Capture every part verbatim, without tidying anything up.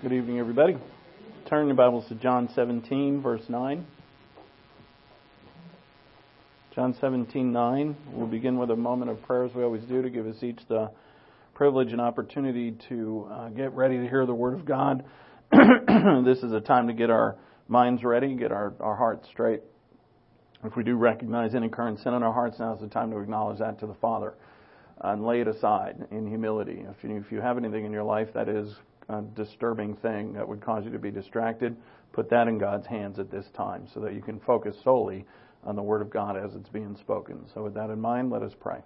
Good evening, everybody. Turn your Bibles to John seventeen, verse nine. John seventeen, nine. We'll begin with a moment of prayer, as we always do, to give us each the privilege and opportunity to uh, get ready to hear the Word of God. This is a time to get our minds ready, get our, our hearts straight. If we do recognize any current sin in our hearts, now is the time to acknowledge that to the Father and lay it aside in humility. If you, if you have anything in your life that is a disturbing thing that would cause you to be distracted, put that in God's hands at this time so that you can focus solely on the Word of God as it's being spoken. So with that in mind, let us pray.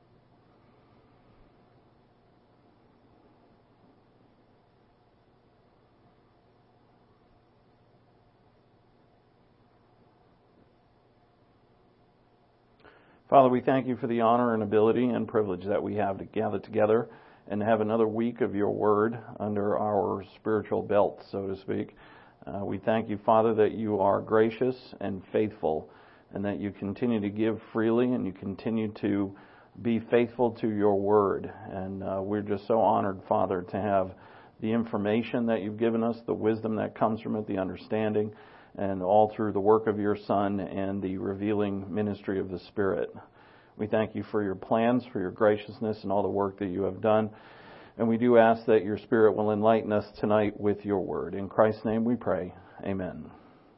Father, we thank you for the honor and ability and privilege that we have to gather together and have another week of your word under our spiritual belt, so to speak. Uh, we thank you, Father, that you are gracious and faithful, and that you continue to give freely and you continue to be faithful to your word. And uh, we're just so honored, Father, to have the information that you've given us, the wisdom that comes from it, the understanding, and all through the work of your Son and the revealing ministry of the Spirit. We thank you for your plans, for your graciousness, and all the work that you have done. And we do ask that your Spirit will enlighten us tonight with your word. In Christ's name we pray. Amen.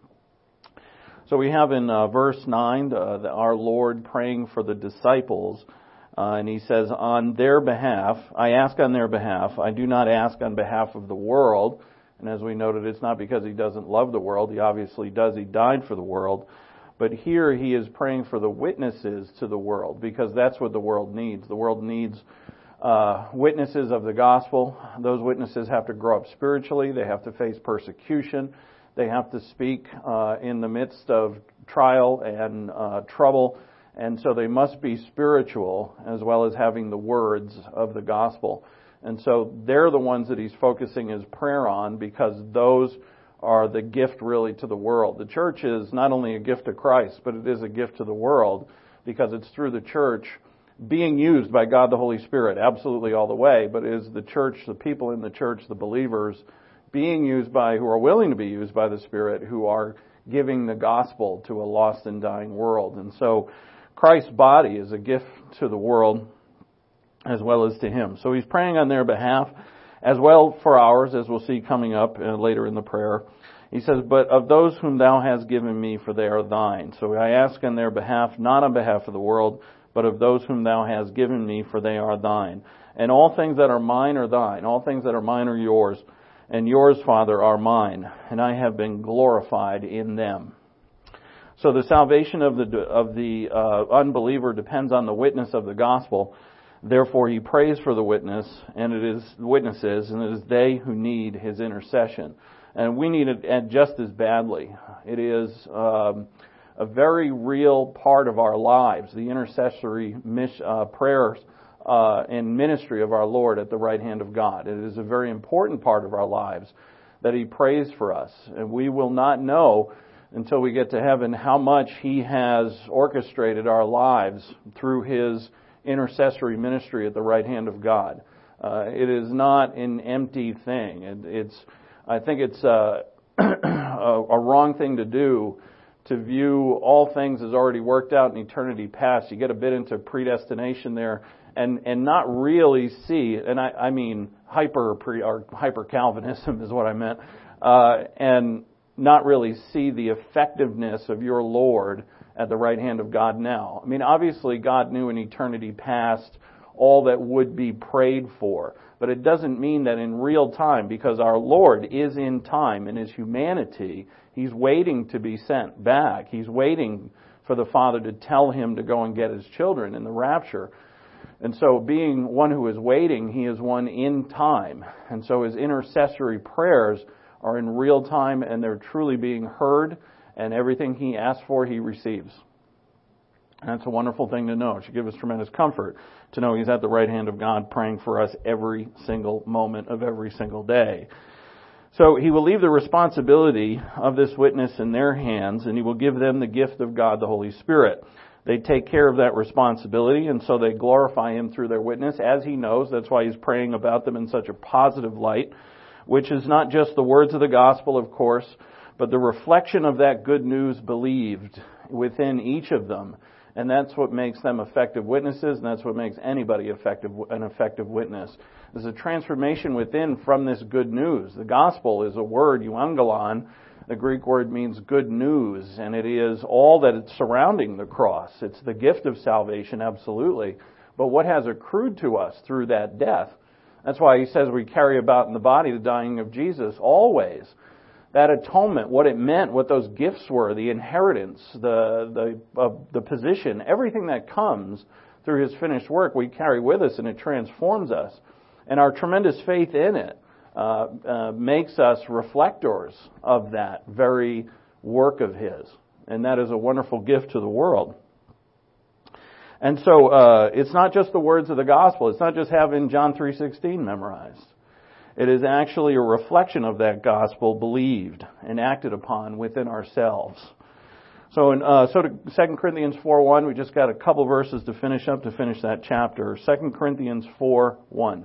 So we have in uh, verse nine, uh, the, our Lord praying for the disciples. Uh, and he says, on their behalf, I ask on their behalf. I do not ask on behalf of the world. And as we noted, it's not because he doesn't love the world. He obviously does. He died for the world. But here he is praying for the witnesses to the world, because that's what the world needs. The world needs uh, witnesses of the gospel. Those witnesses have to grow up spiritually. They have to face persecution. They have to speak uh, in the midst of trial and uh, trouble. And so they must be spiritual as well as having the words of the gospel. And so they're the ones that he's focusing his prayer on, because those are the gift really to the world. The church is not only a gift to Christ, but it is a gift to the world, because it's through the church being used by God the Holy Spirit, absolutely all the way, but it is the church, the people in the church, the believers, being used by, who are willing to be used by the Spirit, who are giving the gospel to a lost and dying world. And so Christ's body is a gift to the world as well as to him. So he's praying on their behalf, as well for ours, as we'll see coming up uh, later in the prayer. He says, but of those whom thou hast given me, for they are thine. So I ask on their behalf, not on behalf of the world, but of those whom thou hast given me, for they are thine. And all things that are mine are thine. All things that are mine are yours. And yours, Father, are mine. And I have been glorified in them. So the salvation of the of the uh, unbeliever depends on the witness of the gospel. Therefore, he prays for the witness, and it is witnesses, and it is they who need his intercession. And we need it just as badly. It is um, a very real part of our lives, the intercessory uh, prayers uh, and ministry of our Lord at the right hand of God. It is a very important part of our lives that he prays for us. And we will not know until we get to heaven how much he has orchestrated our lives through his intercessory ministry at the right hand of God. Uh, it is not an empty thing. It, it's, I think it's uh, a, a wrong thing to do to view all things as already worked out in eternity past. You get a bit into predestination there, and and not really see. And I, I mean hyper pre or hyper Calvinism is what I meant, uh, and not really see the effectiveness of your Lord at the right hand of God now. I mean, obviously God knew in eternity past all that would be prayed for, but it doesn't mean that in real time, because our Lord is in time in his humanity, he's waiting to be sent back. He's waiting for the Father to tell him to go and get his children in the rapture. And so being one who is waiting, he is one in time. And so his intercessory prayers are in real time, and they're truly being heard, and everything he asks for, he receives. And that's a wonderful thing to know. It should give us tremendous comfort to know he's at the right hand of God praying for us every single moment of every single day. So he will leave the responsibility of this witness in their hands, and he will give them the gift of God, the Holy Spirit. They take care of that responsibility, and so they glorify him through their witness, as he knows. That's why he's praying about them in such a positive light. which is not just the words of the gospel, of course, but the reflection of that good news believed within each of them. And that's what makes them effective witnesses, and that's what makes anybody effective, an effective witness. There's a transformation within from this good news. The gospel is a word, euangelon. The Greek word means good news, and it is all that is surrounding the cross. It's the gift of salvation, absolutely. But what has accrued to us through that death? That's why he says we carry about in the body the dying of Jesus always. That atonement, what it meant, what those gifts were, the inheritance, the the uh, the position, everything that comes through His finished work, we carry with us, and it transforms us. And our tremendous faith in it uh, uh, makes us reflectors of that very work of His, and that is a wonderful gift to the world. And so uh, it's not just the words of the gospel. It's not just having John three sixteen memorized. It is actually a reflection of that gospel believed and acted upon within ourselves. So in uh, so to Second Corinthians four one, we just got a couple verses to finish up to finish that chapter. Second Corinthians four one.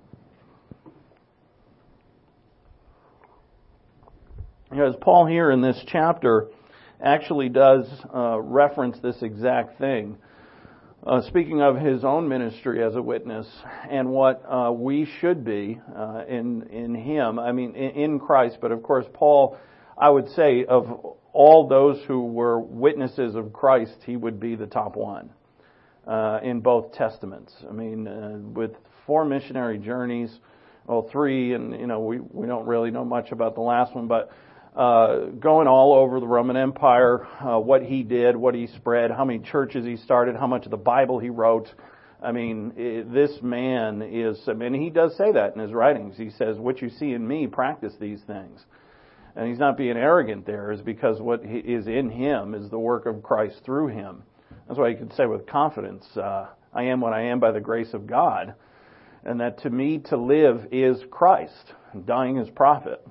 Because Paul here in this chapter actually does uh, reference this exact thing. Uh, speaking of his own ministry as a witness and what uh, we should be uh, in in him, I mean in, in Christ. But of course, Paul, I would say, of all those who were witnesses of Christ, he would be the top one uh, in both testaments. I mean, uh, with four missionary journeys, well, three, and you know we we don't really know much about the last one, but. Uh, going all over the Roman Empire, uh, what he did, what he spread, how many churches he started, how much of the Bible he wrote. I mean, it, this man is, I mean, he does say that in his writings. He says, what you see in me, practice these things. And he's not being arrogant there, is because what he, is in him is the work of Christ through him. That's why he can say with confidence, uh, I am what I am by the grace of God. And that to me to live is Christ, and dying is profit.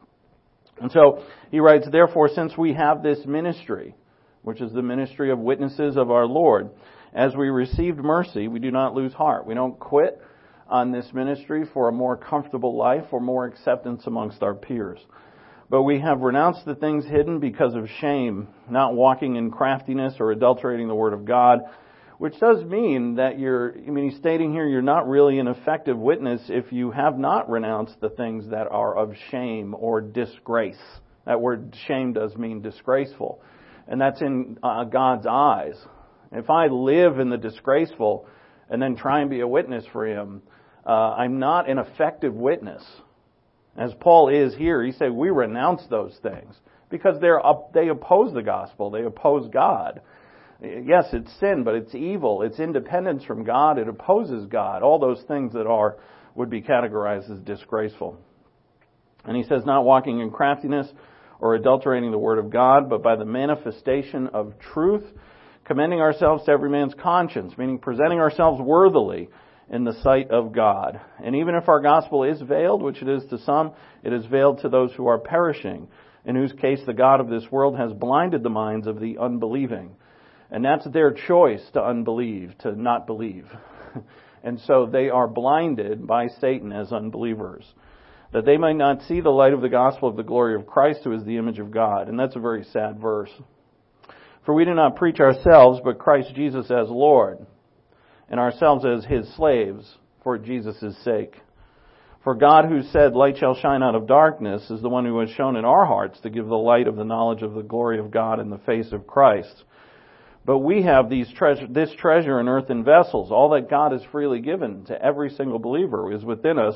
And so he writes, therefore, since we have this ministry, which is the ministry of witnesses of our Lord, as we received mercy, we do not lose heart. We don't quit on this ministry for a more comfortable life or more acceptance amongst our peers. But we have renounced the things hidden because of shame, not walking in craftiness or adulterating the word of God, which does mean that you're, I mean, he's stating here you're not really an effective witness if you have not renounced the things that are of shame or disgrace. That word shame does mean disgraceful. And that's in uh, God's eyes. If I live in the disgraceful and then try and be a witness for Him, uh, I'm not an effective witness. As Paul is here, he said we renounce those things because they're up, they oppose the gospel. They oppose God. Yes, it's sin, but it's evil. It's independence from God. It opposes God. All those things that are would be categorized as disgraceful. And he says, not walking in craftiness or adulterating the word of God, but by the manifestation of truth, commending ourselves to every man's conscience, meaning presenting ourselves worthily in the sight of God. And even if our gospel is veiled, which it is to some, it is veiled to those who are perishing, in whose case the God of this world has blinded the minds of the unbelieving. And that's their choice to unbelieve, to not believe. And so they are blinded by Satan as unbelievers, that they might not see the light of the gospel of the glory of Christ, who is the image of God. And that's a very sad verse. For we do not preach ourselves, but Christ Jesus as Lord, and ourselves as His slaves for Jesus' sake. For God, who said, light shall shine out of darkness, is the one who has shown in our hearts to give the light of the knowledge of the glory of God in the face of Christ. But we have these treasure, this treasure in earthen vessels. All that God has freely given to every single believer is within us,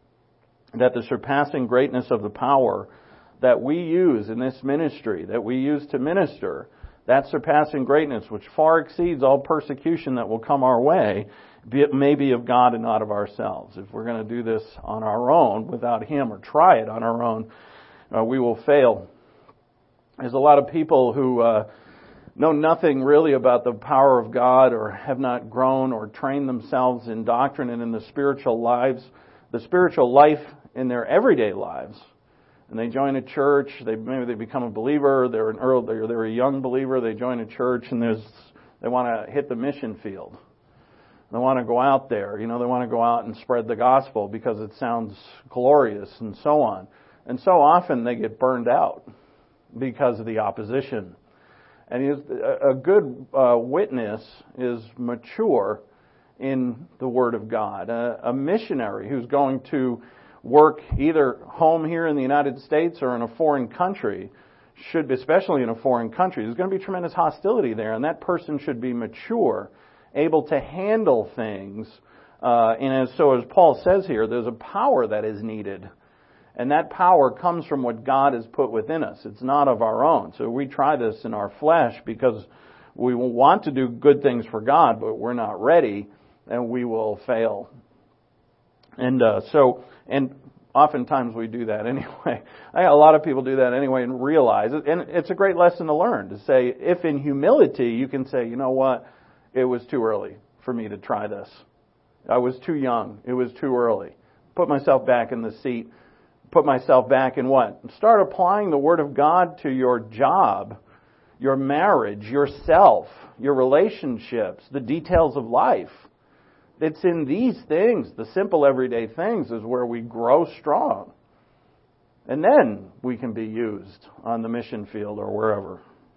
that the surpassing greatness of the power that we use in this ministry, that we use to minister, that surpassing greatness, which far exceeds all persecution that will come our way, may be of God and not of ourselves. If we're going to do this on our own, without Him, or try it on our own, uh, we will fail. There's a lot of people who uh, know nothing really about the power of God, or have not grown or trained themselves in doctrine and in the spiritual lives, the spiritual life in their everyday lives. And they join a church, they maybe they become a believer, they're an early, they're, they're a young believer, they join a church, and there's they want to hit the mission field. They want to go out there. You know, they want to go out and spread the gospel because it sounds glorious and so on. And so often they get burned out because of the opposition. And a good uh, witness is mature in the Word of God. A, a missionary who's going to work either home here in the United States or in a foreign country should be, especially in a foreign country, there's going to be tremendous hostility there, and that person should be mature, able to handle things. Uh, and as, so as Paul says here, there's a power that is needed. And that power comes from what God has put within us. It's not of our own. So we try this in our flesh because we want to do good things for God, but we're not ready, and we will fail. And uh, so, and oftentimes we do that anyway. I, a lot of people do that anyway and realize it. And it's a great lesson to learn, to say, if in humility you can say, you know what, it was too early for me to try this. I was too young. It was too early. Put myself back in the seat. Put myself back in what? Start applying the Word of God to your job, your marriage, yourself, your relationships, the details of life. It's in these things, the simple everyday things, is where we grow strong. And then we can be used on the mission field or wherever.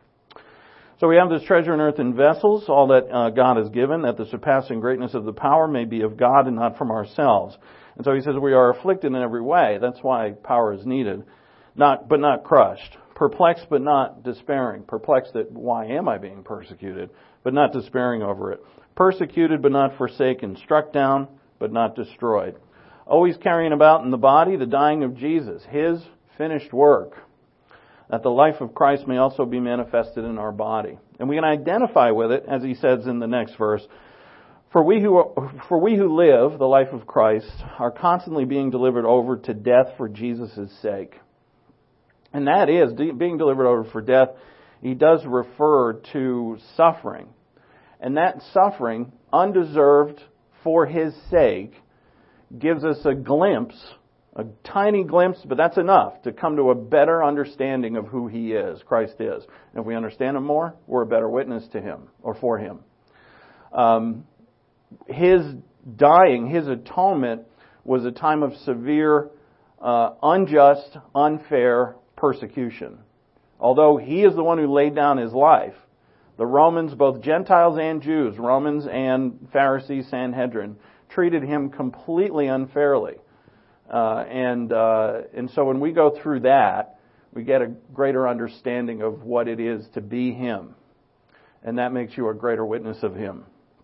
So we have this treasure in earthen vessels, all that uh, God has given, that the surpassing greatness of the power may be of God and not from ourselves. And so he says we are afflicted in every way. That's why power is needed. Not, but not crushed. Perplexed, but not despairing. Perplexed at why am I being persecuted, but not despairing over it. Persecuted, but not forsaken. Struck down, but not destroyed. Always carrying about in the body the dying of Jesus, His finished work, that the life of Christ may also be manifested in our body. And we can identify with it, as he says in the next verse, For we who are, for we who live the life of Christ are constantly being delivered over to death for Jesus' sake. And that is, being delivered over for death, he does refer to suffering. And that suffering, undeserved for His sake, gives us a glimpse, a tiny glimpse, but that's enough to come to a better understanding of who He is, Christ is. And if we understand Him more, we're a better witness to Him, or for Him. Um, His dying, His atonement, was a time of severe, uh, unjust, unfair persecution. Although He is the one who laid down His life, the Romans, both Gentiles and Jews, Romans and Pharisees, Sanhedrin, treated Him completely unfairly. Uh, and uh, and so when we go through that, we get a greater understanding of what it is to be Him. And that makes you a greater witness of Him.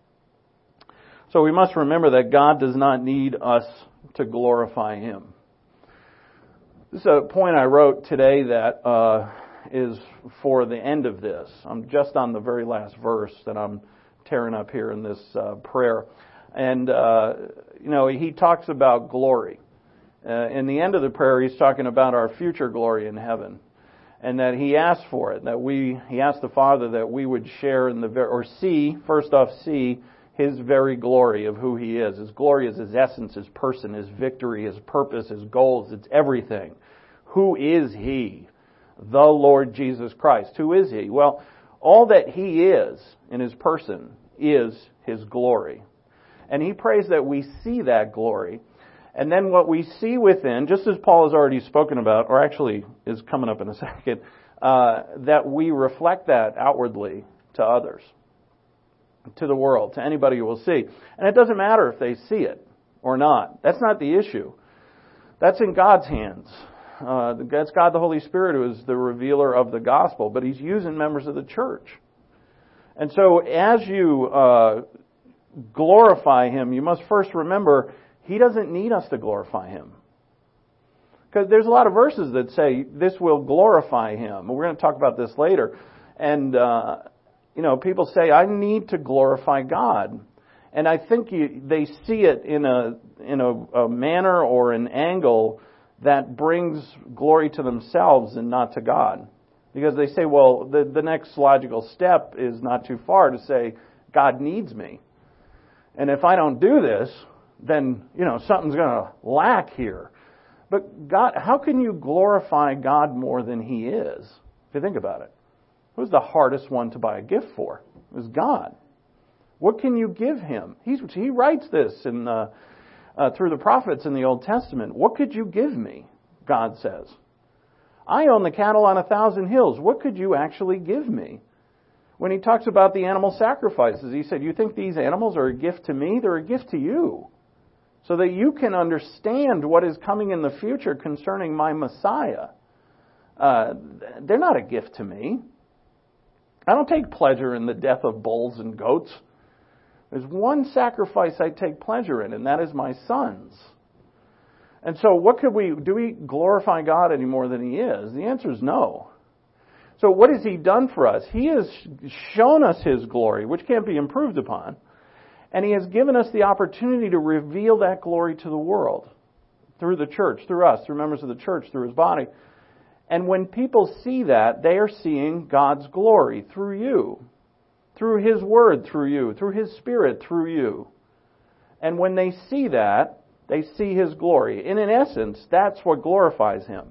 So we must remember that God does not need us to glorify Him. This is a point I wrote today that uh, is for the end of this. I'm just on the very last verse that I'm tearing up here in this uh, prayer. And, uh, you know, he talks about glory. Uh, in the end of the prayer, he's talking about our future glory in heaven. And that he asked for it, that we, he asked the Father that we would share in the, or see, first off, see His very glory of who He is. His glory is His essence, His person, His victory, His purpose, His goals. It's everything. Who is He? The Lord Jesus Christ. Who is He? Well, all that He is in His person is His glory. And he prays that we see that glory. And then what we see within, just as Paul has already spoken about, or actually is coming up in a second, uh, that we reflect that outwardly to others, to the world, to anybody who will see. And it doesn't matter if they see it or not. That's not the issue. That's in God's hands. Uh, that's God the Holy Spirit who is the revealer of the gospel, but He's using members of the church. And so as you uh, glorify Him, you must first remember He doesn't need us to glorify Him. Because there's a lot of verses that say this will glorify Him. We're going to talk about this later. And, uh, you know, people say, I need to glorify God. And I think you, they see it in a in a, a manner or an angle that brings glory to themselves and not to God. Because they say, well, the, the next logical step is not too far to say, God needs me. And if I don't do this, then, you know, something's going to lack here. But God, how can you glorify God more than He is? If you think about it. Who's the hardest one to buy a gift for? It was God. What can you give him? He's, he writes this in the, uh, through the prophets in the Old Testament. What could you give me? God says. I own the cattle on a thousand hills. What could you actually give me? When he talks about the animal sacrifices, he said, you think these animals are a gift to me? They're a gift to you. So that you can understand what is coming in the future concerning my Messiah. Uh, they're not a gift to me. I don't take pleasure in the death of bulls and goats. There's one sacrifice I take pleasure in, and that is my son's. And so what could we, do we glorify God any more than He is? The answer is no. So what has He done for us? He has shown us His glory, which can't be improved upon. And He has given us the opportunity to reveal that glory to the world. Through the church, through us, through members of the church, through His body. And when people see that, they are seeing God's glory through you. Through His Word through you. Through His Spirit through you. And when they see that, they see His glory. And in essence, that's what glorifies Him.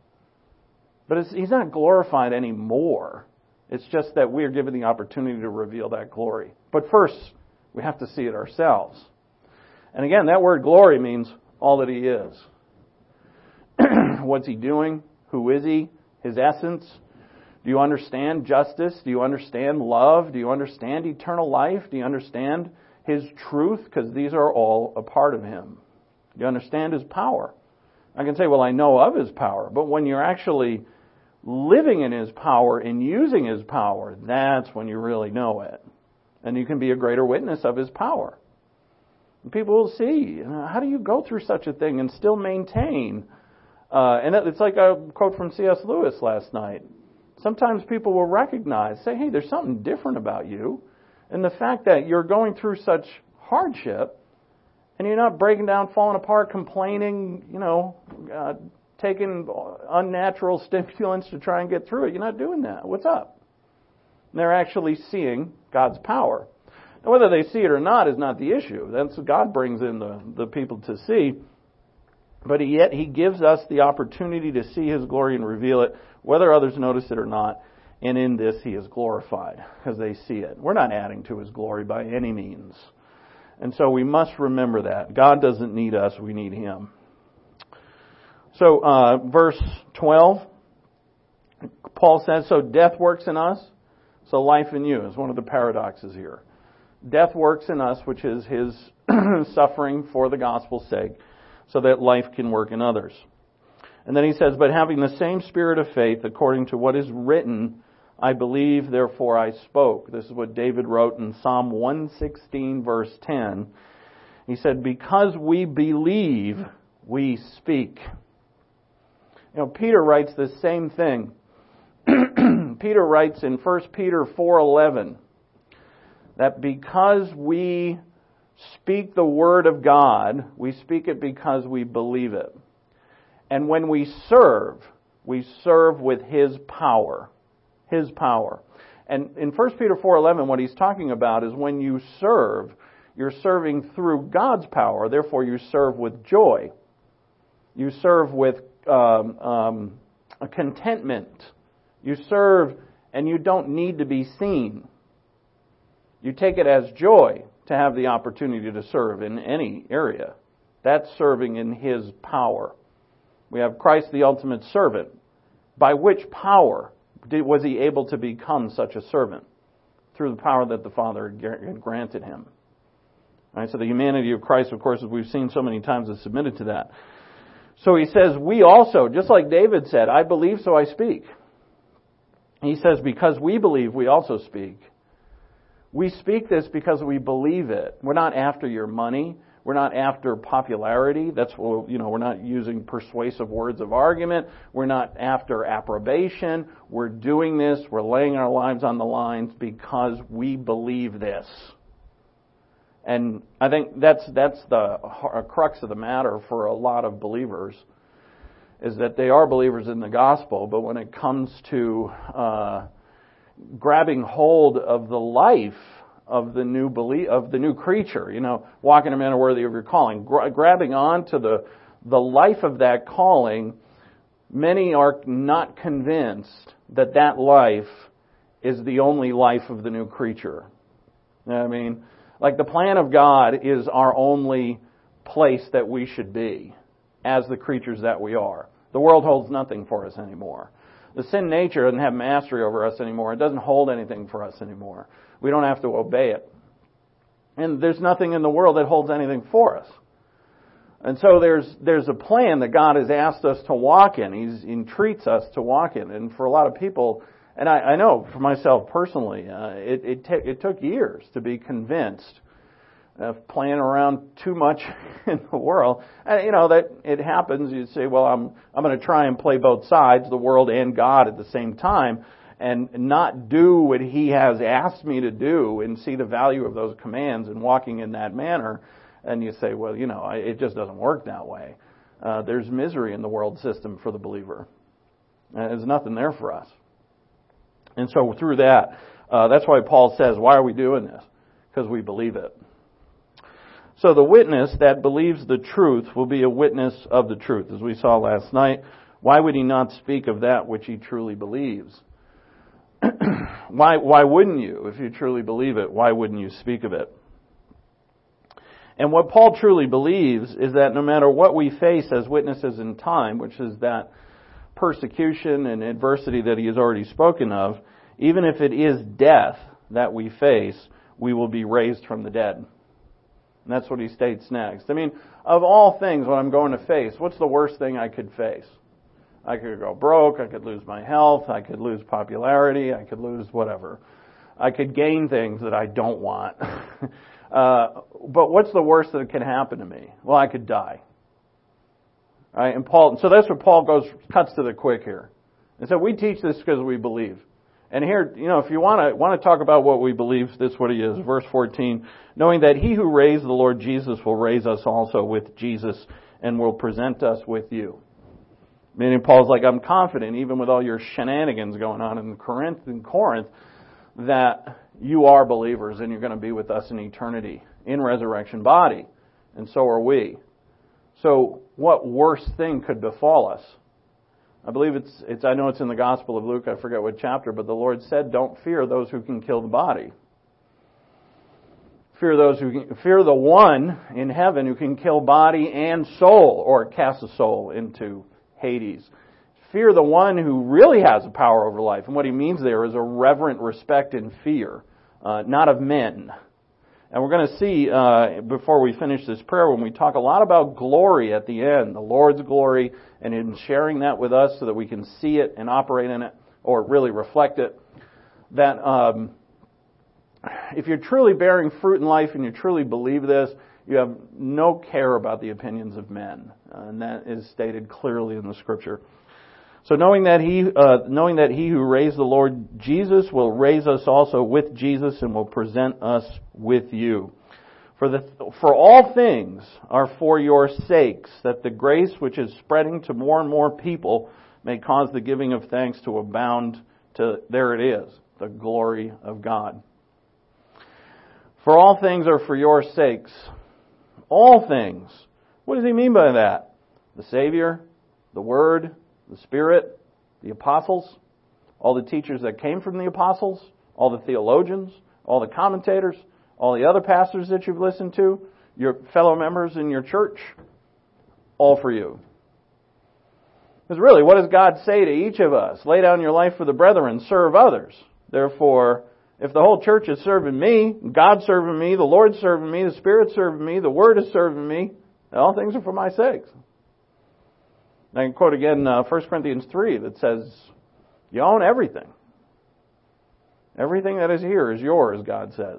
But it's, He's not glorified anymore. It's just that we are given the opportunity to reveal that glory. But first, we have to see it ourselves. And again, that word glory means all that He is. What's He doing? Who is He? His essence? Do you understand justice? Do you understand love? Do you understand eternal life? Do you understand His truth? Because these are all a part of Him. Do you understand His power? I can say, well, I know of His power. But when you're actually living in His power and using His power, that's when you really know it. And you can be a greater witness of His power. And people will see, how do you go through such a thing and still maintain? Uh, and it's like a quote from C S Lewis last night. Sometimes people will recognize, say, hey, there's something different about you. And the fact that you're going through such hardship, and you're not breaking down, falling apart, complaining, you know, uh, taking unnatural stimulants to try and get through it. You're not doing that. What's up? And they're actually seeing God's power. Now, whether they see it or not is not the issue. That's God brings in the, the people to see. But yet He gives us the opportunity to see His glory and reveal it, whether others notice it or not. And in this He is glorified because they see it. We're not adding to His glory by any means. And so we must remember that. God doesn't need us, we need Him. So, uh, verse twelve, Paul says, so death works in us, so life in you is one of the paradoxes here. Death works in us, which is His suffering for the gospel's sake, so that life can work in others. And then he says, but having the same spirit of faith, according to what is written, I believe, therefore I spoke. This is what David wrote in Psalm one sixteen, verse ten. He said, because we believe, we speak. You know, Peter writes the same thing. Peter writes in First Peter four eleven that because we speak the Word of God, we speak it because we believe it. And when we serve, we serve with His power. His power. And in First Peter four eleven, what he's talking about is when you serve, you're serving through God's power. Therefore, you serve with joy. You serve with um, um, a contentment. You serve and you don't need to be seen. You take it as joy to have the opportunity to serve in any area. That's serving in His power. We have Christ the ultimate servant. By which power did, was He able to become such a servant? Through the power that the Father had granted Him. All right, so the humanity of Christ, of course, as we've seen so many times, is submitted to that. So he says, we also, just like David said, I believe, so I speak. He says, because we believe, we also speak. We speak this because we believe it. We're not after your money. We're not after popularity. That's, you know, we're not using persuasive words of argument. We're not after approbation. We're doing this. We're laying our lives on the lines because we believe this. And I think that's that's the crux of the matter for a lot of believers, is that they are believers in the gospel, but when it comes to uh, grabbing hold of the life of the new belie- of the new creature, you know, walking a manner worthy of your calling, gra- grabbing on to the the life of that calling, many are not convinced that that life is the only life of the new creature. You know what I mean? Like the plan of God is our only place that we should be as the creatures that we are. The world holds nothing for us anymore. The sin nature doesn't have mastery over us anymore. It doesn't hold anything for us anymore. We don't have to obey it. And there's nothing in the world that holds anything for us. And so there's there's a plan that God has asked us to walk in. He's, he entreats us to walk in. And for a lot of people, and I, I know for myself personally, uh, it it, t- it took years to be convinced of playing around too much in the world. And, you know, that it happens. You say, well, I'm I'm going to try and play both sides, the world and God at the same time, and not do what He has asked me to do and see the value of those commands and walking in that manner. And you say, well, you know, it just doesn't work that way. Uh, there's misery in the world system for the believer. And there's nothing there for us. And so through that, uh, that's why Paul says, why are we doing this? Because we believe it. So the witness that believes the truth will be a witness of the truth. As we saw last night, why would he not speak of that which he truly believes? why, why wouldn't you? If you truly believe it, why wouldn't you speak of it? And what Paul truly believes is that no matter what we face as witnesses in time, which is that persecution and adversity that he has already spoken of, even if it is death that we face, we will be raised from the dead. And that's what he states next. I mean, of all things, what I'm going to face, what's the worst thing I could face? I could go broke, I could lose my health, I could lose popularity, I could lose whatever. I could gain things that I don't want. Uh, but what's the worst that can happen to me? Well, I could die. Right? And Paul, so that's where Paul goes, cuts to the quick here. And so we teach this because we believe. And here, you know, if you want to want to talk about what we believe, this is what he is. Verse fourteen, knowing that he who raised the Lord Jesus will raise us also with Jesus and will present us with you. Meaning Paul's like, I'm confident, even with all your shenanigans going on in Corinth, in Corinth, that you are believers and you're going to be with us in eternity in resurrection body. And so are we. So what worse thing could befall us? I believe it's, it's, I know it's in the Gospel of Luke, I forget what chapter, but the Lord said, don't fear those who can kill the body. Fear those who can, fear the one in heaven who can kill body and soul, or cast a soul into Hades. Fear the one who really has the power over life. And what he means there is a reverent respect and fear, uh, not of men. And we're going to see, uh, before we finish this prayer, when we talk a lot about glory at the end, the Lord's glory, and in sharing that with us so that we can see it and operate in it, or really reflect it, that um, if you're truly bearing fruit in life and you truly believe this, you have no care about the opinions of men. Uh, and that is stated clearly in the Scripture. So knowing that he, uh, knowing that he who raised the Lord Jesus will raise us also with Jesus and will present us with you. For the, for all things are for your sakes, that the grace which is spreading to more and more people may cause the giving of thanks to abound to, there it is, the glory of God. For all things are for your sakes. All things. What does he mean by that? The Savior, the Word, the Spirit, the apostles, all the teachers that came from the apostles, all the theologians, all the commentators, all the other pastors that you've listened to, your fellow members in your church, all for you. Because really, what does God say to each of us? Lay down your life for the brethren, serve others. Therefore, if the whole church is serving me, God's serving me, the Lord's serving me, the Spirit's serving me, the Word is serving me, all things are for my sakes. I can quote again uh, First Corinthians three that says, you own everything. Everything that is here is yours, God says.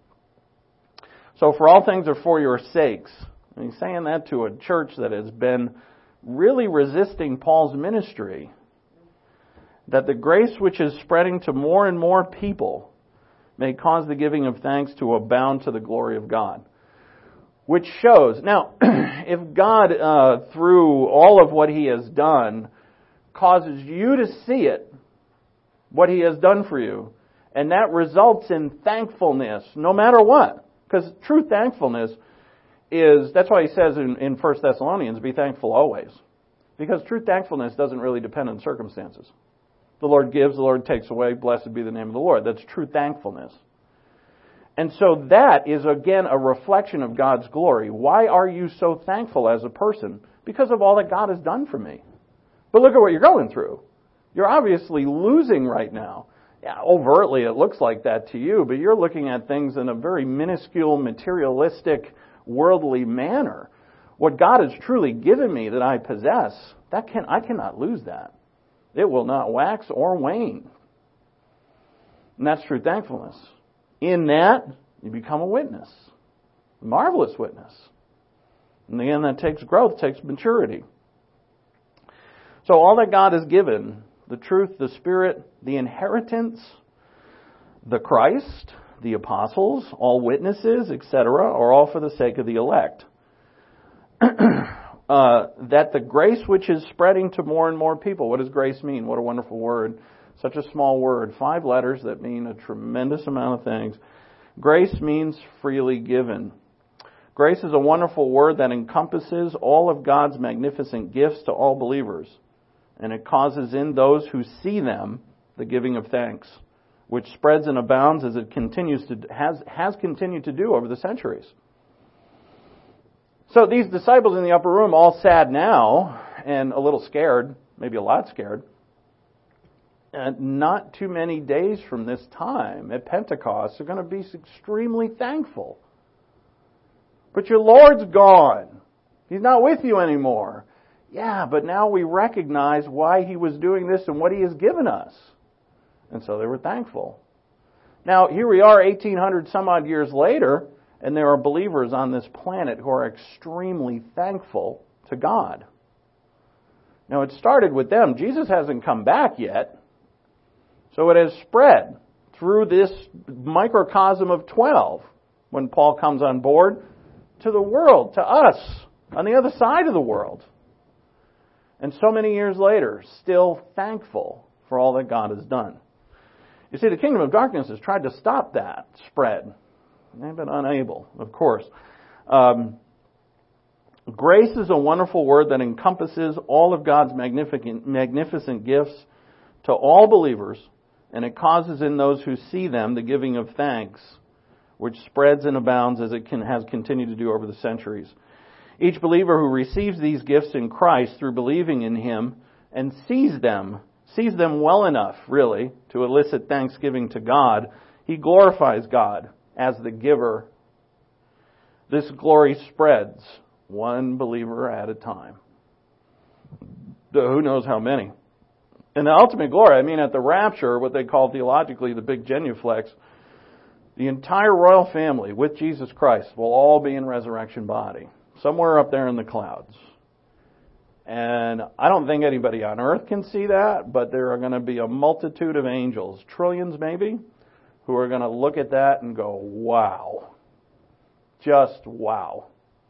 So for all things are for your sakes. And he's saying that to a church that has been really resisting Paul's ministry. That the grace which is spreading to more and more people may cause the giving of thanks to abound to the glory of God. Which shows, now, if God, uh, through all of what He has done, causes you to see it, what He has done for you, and that results in thankfulness, no matter what. Because true thankfulness is, that's why He says in, in First Thessalonians, be thankful always. Because true thankfulness doesn't really depend on circumstances. The Lord gives, the Lord takes away, blessed be the name of the Lord. That's true thankfulness. And so that is, again, a reflection of God's glory. Why are you so thankful as a person? Because of all that God has done for me. But look at what you're going through. You're obviously losing right now. Yeah, overtly it looks like that to you, but you're looking at things in a very minuscule, materialistic, worldly manner. What God has truly given me that I possess, that can I cannot lose that. It will not wax or wane. And that's true thankfulness. In that, you become a witness. A marvelous witness. And again, that takes growth, takes maturity. So all that God has given, the truth, the Spirit, the inheritance, the Christ, the apostles, all witnesses, et cetera, are all for the sake of the elect. uh, that the grace which is spreading to more and more people. What does grace mean? What a wonderful word. Such a small word. Five letters that mean a tremendous amount of things. Grace means freely given. Grace is a wonderful word that encompasses all of God's magnificent gifts to all believers. And it causes in those who see them the giving of thanks, which spreads and abounds as it continues to has has continued to do over the centuries. So these disciples in the upper room, all sad now and a little scared, maybe a lot scared. And not too many days from this time at Pentecost are going to be extremely thankful. But your Lord's gone. He's not with you anymore. Yeah, but now we recognize why He was doing this and what He has given us. And so they were thankful. Now, here we are eighteen hundred some odd years later, and there are believers on this planet who are extremely thankful to God. Now, it started with them. Jesus hasn't come back yet. So it has spread through this microcosm of twelve, when Paul comes on board, to the world, to us, on the other side of the world. And so many years later, still thankful for all that God has done. You see, the kingdom of darkness has tried to stop that spread. They've been unable, of course. Um, grace is a wonderful word that encompasses all of God's magnificent, magnificent gifts to all believers, and it causes in those who see them the giving of thanks, which spreads and abounds as it can, has continued to do over the centuries. Each believer who receives these gifts in Christ through believing in Him and sees them, sees them well enough, really, to elicit thanksgiving to God, he glorifies God as the giver. This glory spreads one believer at a time. Who knows how many? And the ultimate glory, I mean at the rapture, what they call theologically the big genuflex, the entire royal family with Jesus Christ will all be in resurrection body, somewhere up there in the clouds. And I don't think anybody on earth can see that, but there are going to be a multitude of angels, trillions maybe, who are going to look at that and go, wow. Just wow.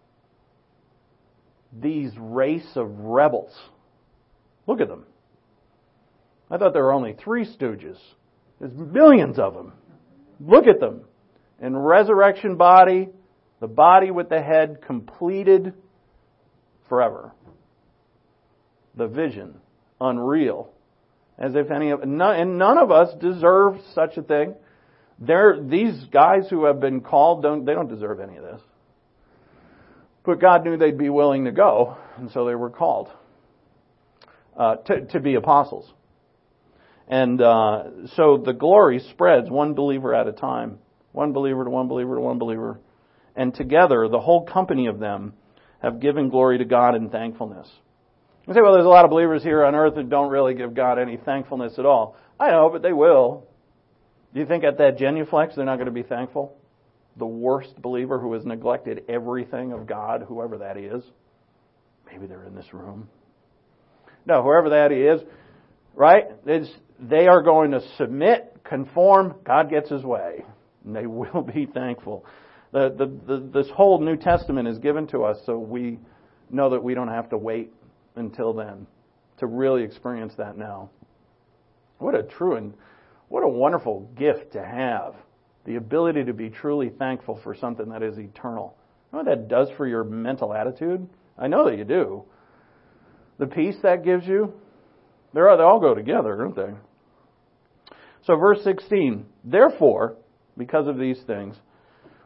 These race of rebels. Look at them. I thought there were only three stooges. There's millions of them. Look at them. In resurrection body, the body with the head completed forever. The vision, unreal. As if any of, and none of us deserve such a thing. They're, these guys who have been called, don't, they don't deserve any of this. But God knew they'd be willing to go, and so they were called uh, to, to be apostles. And uh, so the glory spreads one believer at a time. One believer to one believer to one believer. And together, the whole company of them have given glory to God in thankfulness. You say, well, there's a lot of believers here on earth that don't really give God any thankfulness at all. I know, but they will. Do you think at that genuflex they're not going to be thankful? The worst believer who has neglected everything of God, whoever that is. Maybe they're in this room. No, whoever that is, right? It's, they are going to submit, conform, God gets His way. And they will be thankful. The, the, the, this whole New Testament is given to us so we know that we don't have to wait until then to really experience that now. What a true and what a wonderful gift to have. The ability to be truly thankful for something that is eternal. You know what that does for your mental attitude? I know that you do. The peace that gives you, they're, they all go together, don't they? So verse sixteen, therefore, because of these things,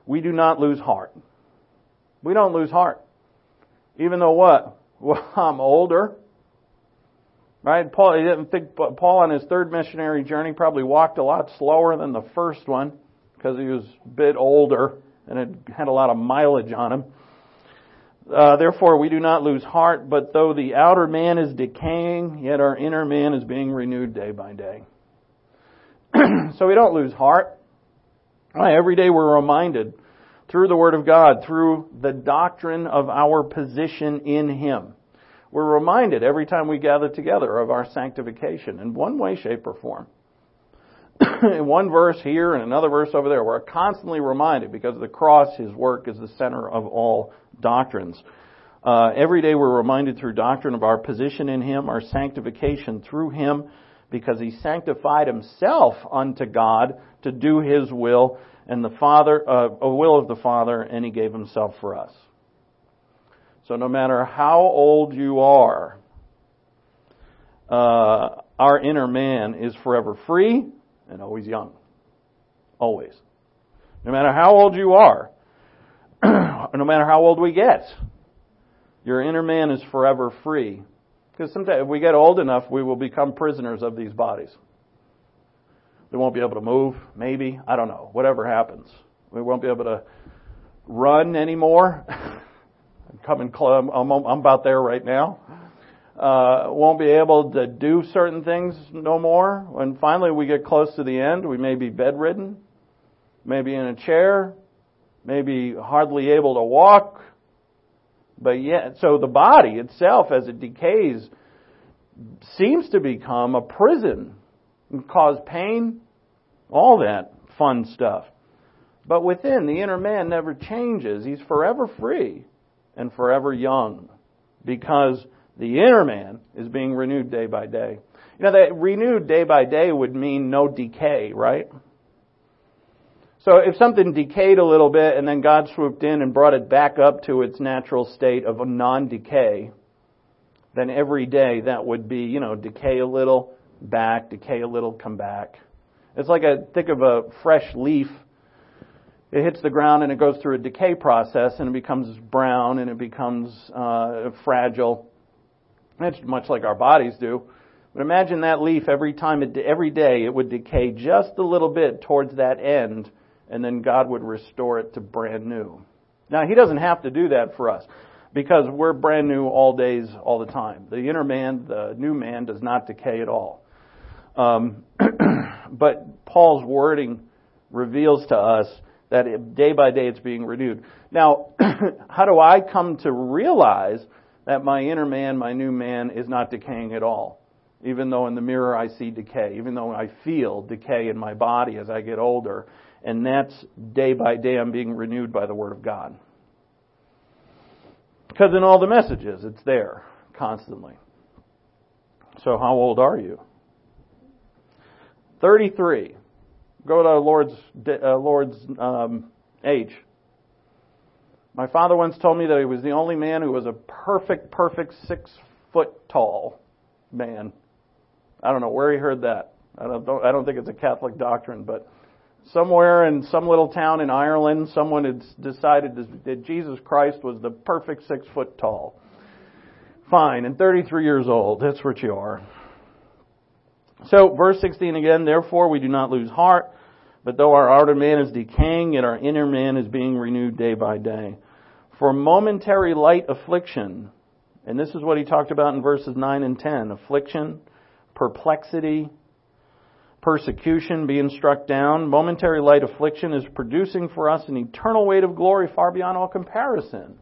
we do not lose heart. We don't lose heart. Even though what? Well, I'm older. Right? Paul, I didn't think Paul on his third missionary journey probably walked a lot slower than the first one because he was a bit older and had had a lot of mileage on him. Uh, therefore, we do not lose heart, but though the outer man is decaying, yet our inner man is being renewed day by day. So we don't lose heart. Right, every day we're reminded through the Word of God, through the doctrine of our position in Him. We're reminded every time we gather together of our sanctification in one way, shape, or form. In one verse here and another verse over there, we're constantly reminded because the cross, His work, is the center of all doctrines. Uh, every day we're reminded through doctrine of our position in Him, our sanctification through Him, because He sanctified Himself unto God to do His will and the Father, uh, a will of the Father, and He gave Himself for us. So no matter how old you are, uh, our inner man is forever free and always young. Always. No matter how old you are, no matter how old we get, your inner man is forever free. Because sometimes if we get old enough, we will become prisoners of these bodies. We won't be able to move, maybe, I don't know, whatever happens. We won't be able to run anymore. I'm coming close, I'm, I'm about there right now. Uh, won't be able to do certain things no more. When finally we get close to the end, we may be bedridden, maybe in a chair, maybe hardly able to walk. But yet, so the body itself, as it decays, seems to become a prison and cause pain, all that fun stuff. But within, the inner man never changes. He's forever free and forever young because the inner man is being renewed day by day. You know, that renewed day by day would mean no decay, right? So if something decayed a little bit and then God swooped in and brought it back up to its natural state of a non-decay, then every day that would be, you know, decay a little, back, decay a little, come back. It's like a, think of a fresh leaf. It hits the ground and it goes through a decay process and it becomes brown and it becomes uh, fragile. That's much like our bodies do. But imagine that leaf every time, it, every day it would decay just a little bit towards that end, and then God would restore it to brand new. Now, He doesn't have to do that for us because we're brand new all days, all the time. The inner man, the new man, does not decay at all. Um, but Paul's wording reveals to us that it, day by day it's being renewed. Now, how do I come to realize that my inner man, my new man, is not decaying at all? Even though in the mirror I see decay, even though I feel decay in my body as I get older. And that's day by day I'm being renewed by the Word of God. Because in all the messages, it's there constantly. So how old are you? thirty-three. Go to Lord's uh, Lord's um, age. My father once told me that he was the only man who was a perfect, perfect six foot tall man. I don't know where he heard that. I don't. I don't think it's a Catholic doctrine, but somewhere in some little town in Ireland, someone had decided that Jesus Christ was the perfect six foot tall. Fine, and thirty-three years old. That's what you are. So, verse sixteen again, therefore we do not lose heart, but though our outer man is decaying, yet our inner man is being renewed day by day. For momentary light affliction, and this is what he talked about in verses nine and ten, affliction, perplexity, persecution, being struck down. Momentary light affliction is producing for us an eternal weight of glory far beyond all comparison.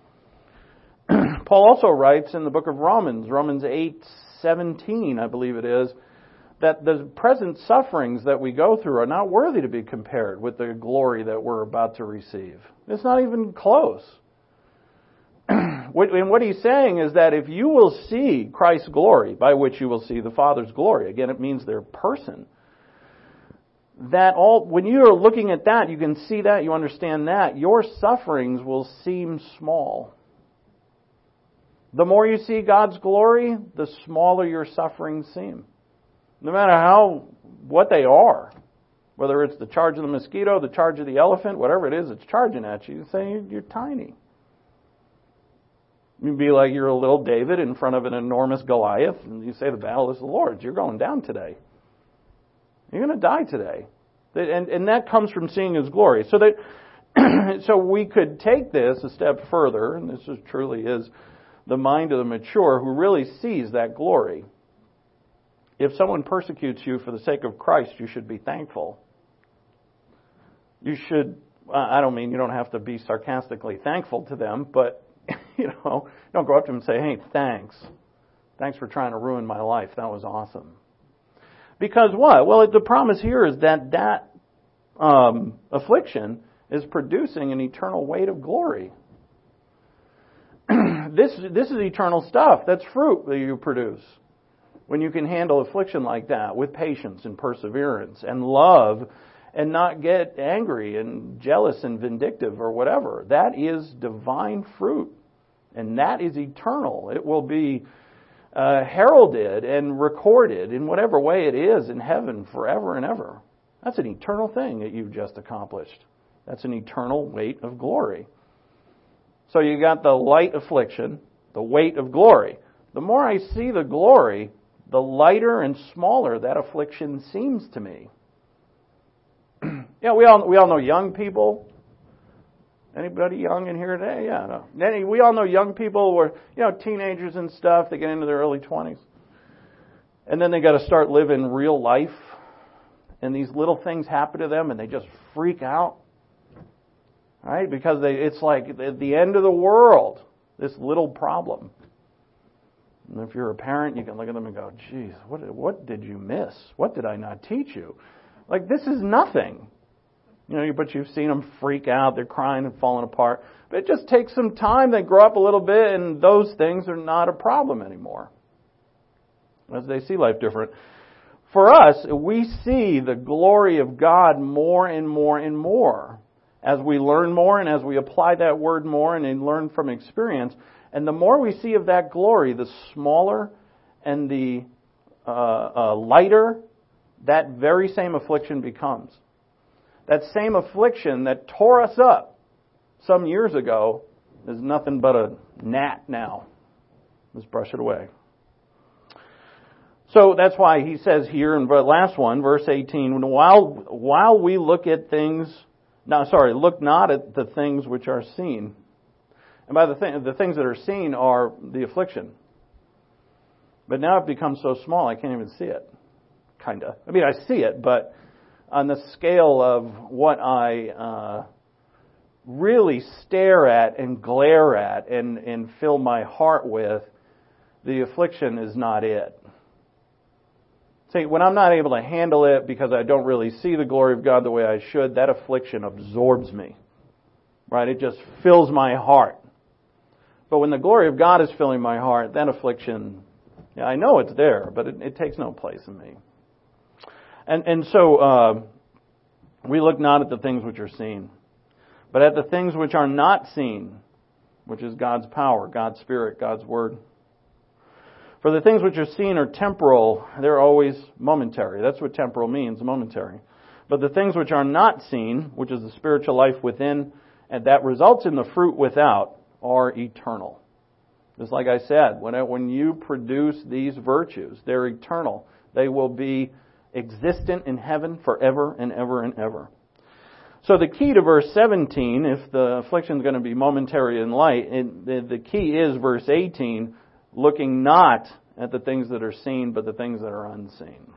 Paul also writes in the book of Romans, Romans eight seventeen, I believe it is, that the present sufferings that we go through are not worthy to be compared with the glory that we're about to receive. It's not even close. And what he's saying is that if you will see Christ's glory, by which you will see the Father's glory, again, it means their person, that all, when you are looking at that, you can see that, you understand that, your sufferings will seem small. The more you see God's glory, the smaller your sufferings seem. No matter how, what they are, Whether it's the charge of the mosquito, the charge of the elephant, whatever it is it's charging at you, you say you're tiny. You'd be like you're a little David in front of an enormous Goliath, and you say the battle is the Lord's. You're going down today. You're going to die today. And, and that comes from seeing His glory. So that so we could take this a step further, and this is, truly is the mind of the mature who really sees that glory. If someone persecutes you for the sake of Christ, you should be thankful. You should, I don't mean you don't have to be sarcastically thankful to them, but, you know, don't go up to them and say, hey, thanks. Thanks for trying to ruin my life. That was awesome. Because what? Well, the promise here is that that um, affliction is producing an eternal weight of glory. this this is eternal stuff. That's fruit that you produce when you can handle affliction like that with patience and perseverance and love and not get angry and jealous and vindictive or whatever. That is divine fruit, and that is eternal. It will be uh, heralded and recorded in whatever way it is in heaven forever and ever. That's an eternal thing that you've just accomplished. That's an eternal weight of glory. So you got the light affliction, the weight of glory. The more I see the glory, the lighter and smaller that affliction seems to me. Yeah, we all we all know young people. Anybody young in here today? Yeah, no. We all know young people who are, you know, teenagers and stuff. They get into their early twenties. And then they got to start living real life. And these little things happen to them and they just freak out. Right? Because they, it's like at the end of the world, this little problem. And if you're a parent, you can look at them and go, geez, what, what did you miss? What did I not teach you? Like, this is nothing. You know, but you've seen them freak out. They're crying and falling apart. But it just takes some time. They grow up a little bit, and those things are not a problem anymore as they see life different. For us, we see the glory of God more and more and more as we learn more and as we apply that word more and learn from experience. And the more we see of that glory, the smaller and the uh, uh, lighter that very same affliction becomes. That same affliction that tore us up some years ago is nothing but a gnat now. Let's brush it away. So that's why he says here in the last one, verse eighteen, while while we look at things, no, sorry, look not at the things which are seen. And by the thing, the things that are seen are the affliction. But now it becomes so small I can't even see it. Kinda. I mean, I see it, but on the scale of what I uh, really stare at and glare at and, and fill my heart with, the affliction is not it. See, when I'm not able to handle it because I don't really see the glory of God the way I should, that affliction absorbs me. Right? It just fills my heart. But when the glory of God is filling my heart, that affliction, yeah, I know it's there, but it, it takes no place in me. And and so uh, we look not at the things which are seen, but at the things which are not seen, which is God's power, God's Spirit, God's Word. For the things which are seen are temporal, they're always momentary. That's what temporal means, momentary. But the things which are not seen, which is the spiritual life within, and that results in the fruit without, are eternal. Just like I said, when, when you produce these virtues, they're eternal. They will be existent in heaven forever and ever and ever. So the key to verse seventeen, if the affliction is going to be momentary and light, it, the, the key is verse eighteen, looking not at the things that are seen, but the things that are unseen.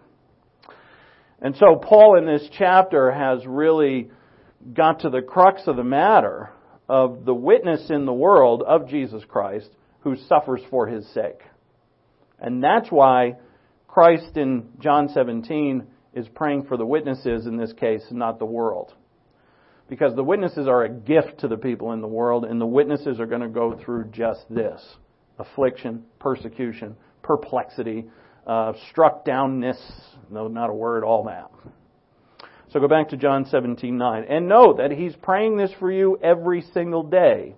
And so Paul in this chapter has really got to the crux of the matter of the witness in the world of Jesus Christ who suffers for His sake. And that's why Christ in John seventeen is praying for the witnesses in this case, not the world. Because the witnesses are a gift to the people in the world, and the witnesses are going to go through just this. Affliction, persecution, perplexity, uh, struck downness, no, not a word, all that. So go back to John seventeen nine. And know that He's praying this for you every single day.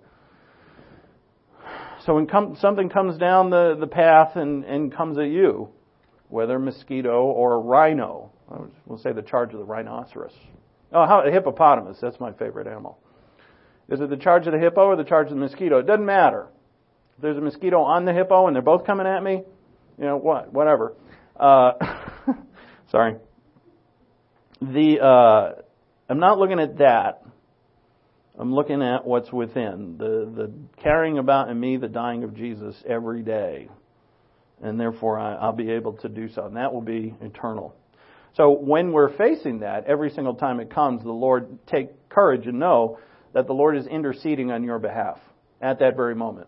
So when come, something comes down the, the path and, and comes at you, whether mosquito or rhino we'll say the charge of the rhinoceros. Oh, how, a hippopotamus, that's my favorite animal. Is it the charge of the hippo or the charge of the mosquito? It doesn't matter. If there's a mosquito on the hippo and they're both coming at me, you know, what, whatever. Uh, sorry. The, uh, I'm not looking at that. I'm looking at what's within. The, the carrying about in me the dying of Jesus every day. And therefore I, I'll be able to do so. And that will be eternal. So when we're facing that, every single time it comes, the Lord, take courage and know that the Lord is interceding on your behalf at that very moment.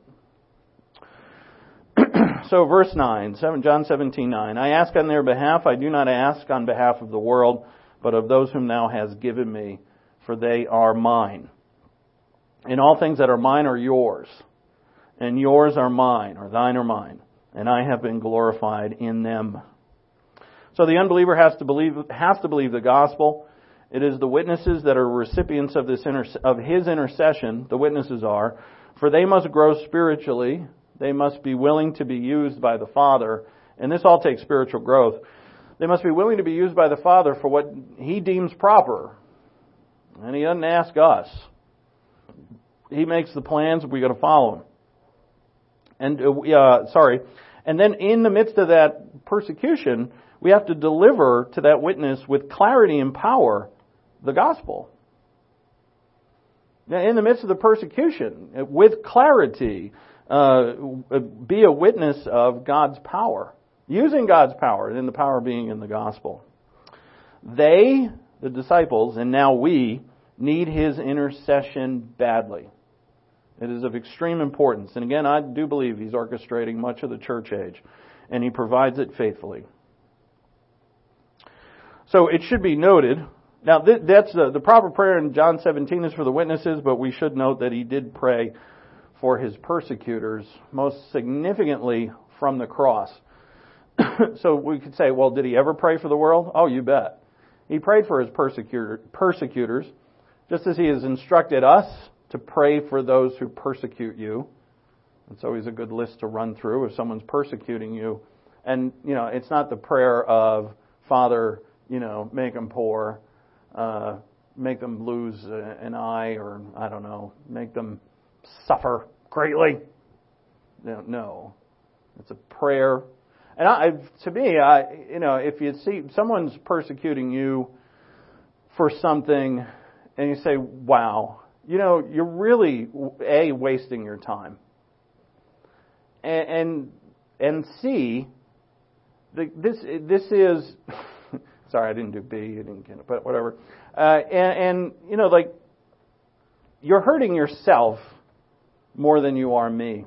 So verse nine, John seventeen nine, I ask on their behalf, I do not ask on behalf of the world, but of those whom thou hast given me, for they are mine. And all things that are mine are yours, and yours are mine, or thine are mine, and I have been glorified in them. So the unbeliever has to believe has to believe the gospel. It is the witnesses that are recipients of this inter, of his intercession. The witnesses are, for they must grow spiritually. They must be willing to be used by the Father, and this all takes spiritual growth. They must be willing to be used by the Father for what He deems proper, and He doesn't ask us. He makes the plans. We got to follow Him. And uh, sorry, and then in the midst of that persecution, we have to deliver to that witness with clarity and power the gospel. Now, in the midst of the persecution, with clarity, uh, be a witness of God's power, using God's power, and the power being in the gospel. They, the disciples, and now we, need His intercession badly. It is of extreme importance. And again, I do believe He's orchestrating much of the church age, and He provides it faithfully. So it should be noted, now th- that's the, the proper prayer in John seventeen is for the witnesses, but we should note that He did pray for His persecutors, most significantly from the cross. So we could say, well, did He ever pray for the world? Oh, you bet. He prayed for His persecutor, persecutors, just as He has instructed us to pray for those who persecute you. It's always a good list to run through if someone's persecuting you. And, you know, it's not the prayer of, Father, you know, make them poor, uh, make them lose an eye, or, I don't know, make them suffer greatly. No, no. It's a prayer. And I, to me, I, you know, if you see someone's persecuting you for something, and you say, wow, you know, you're really, A, wasting your time. And, and, and C, the, this, this is, sorry, I didn't do B, I didn't get it, but whatever. Uh, and, and, you know, like, you're hurting yourself more than you are me.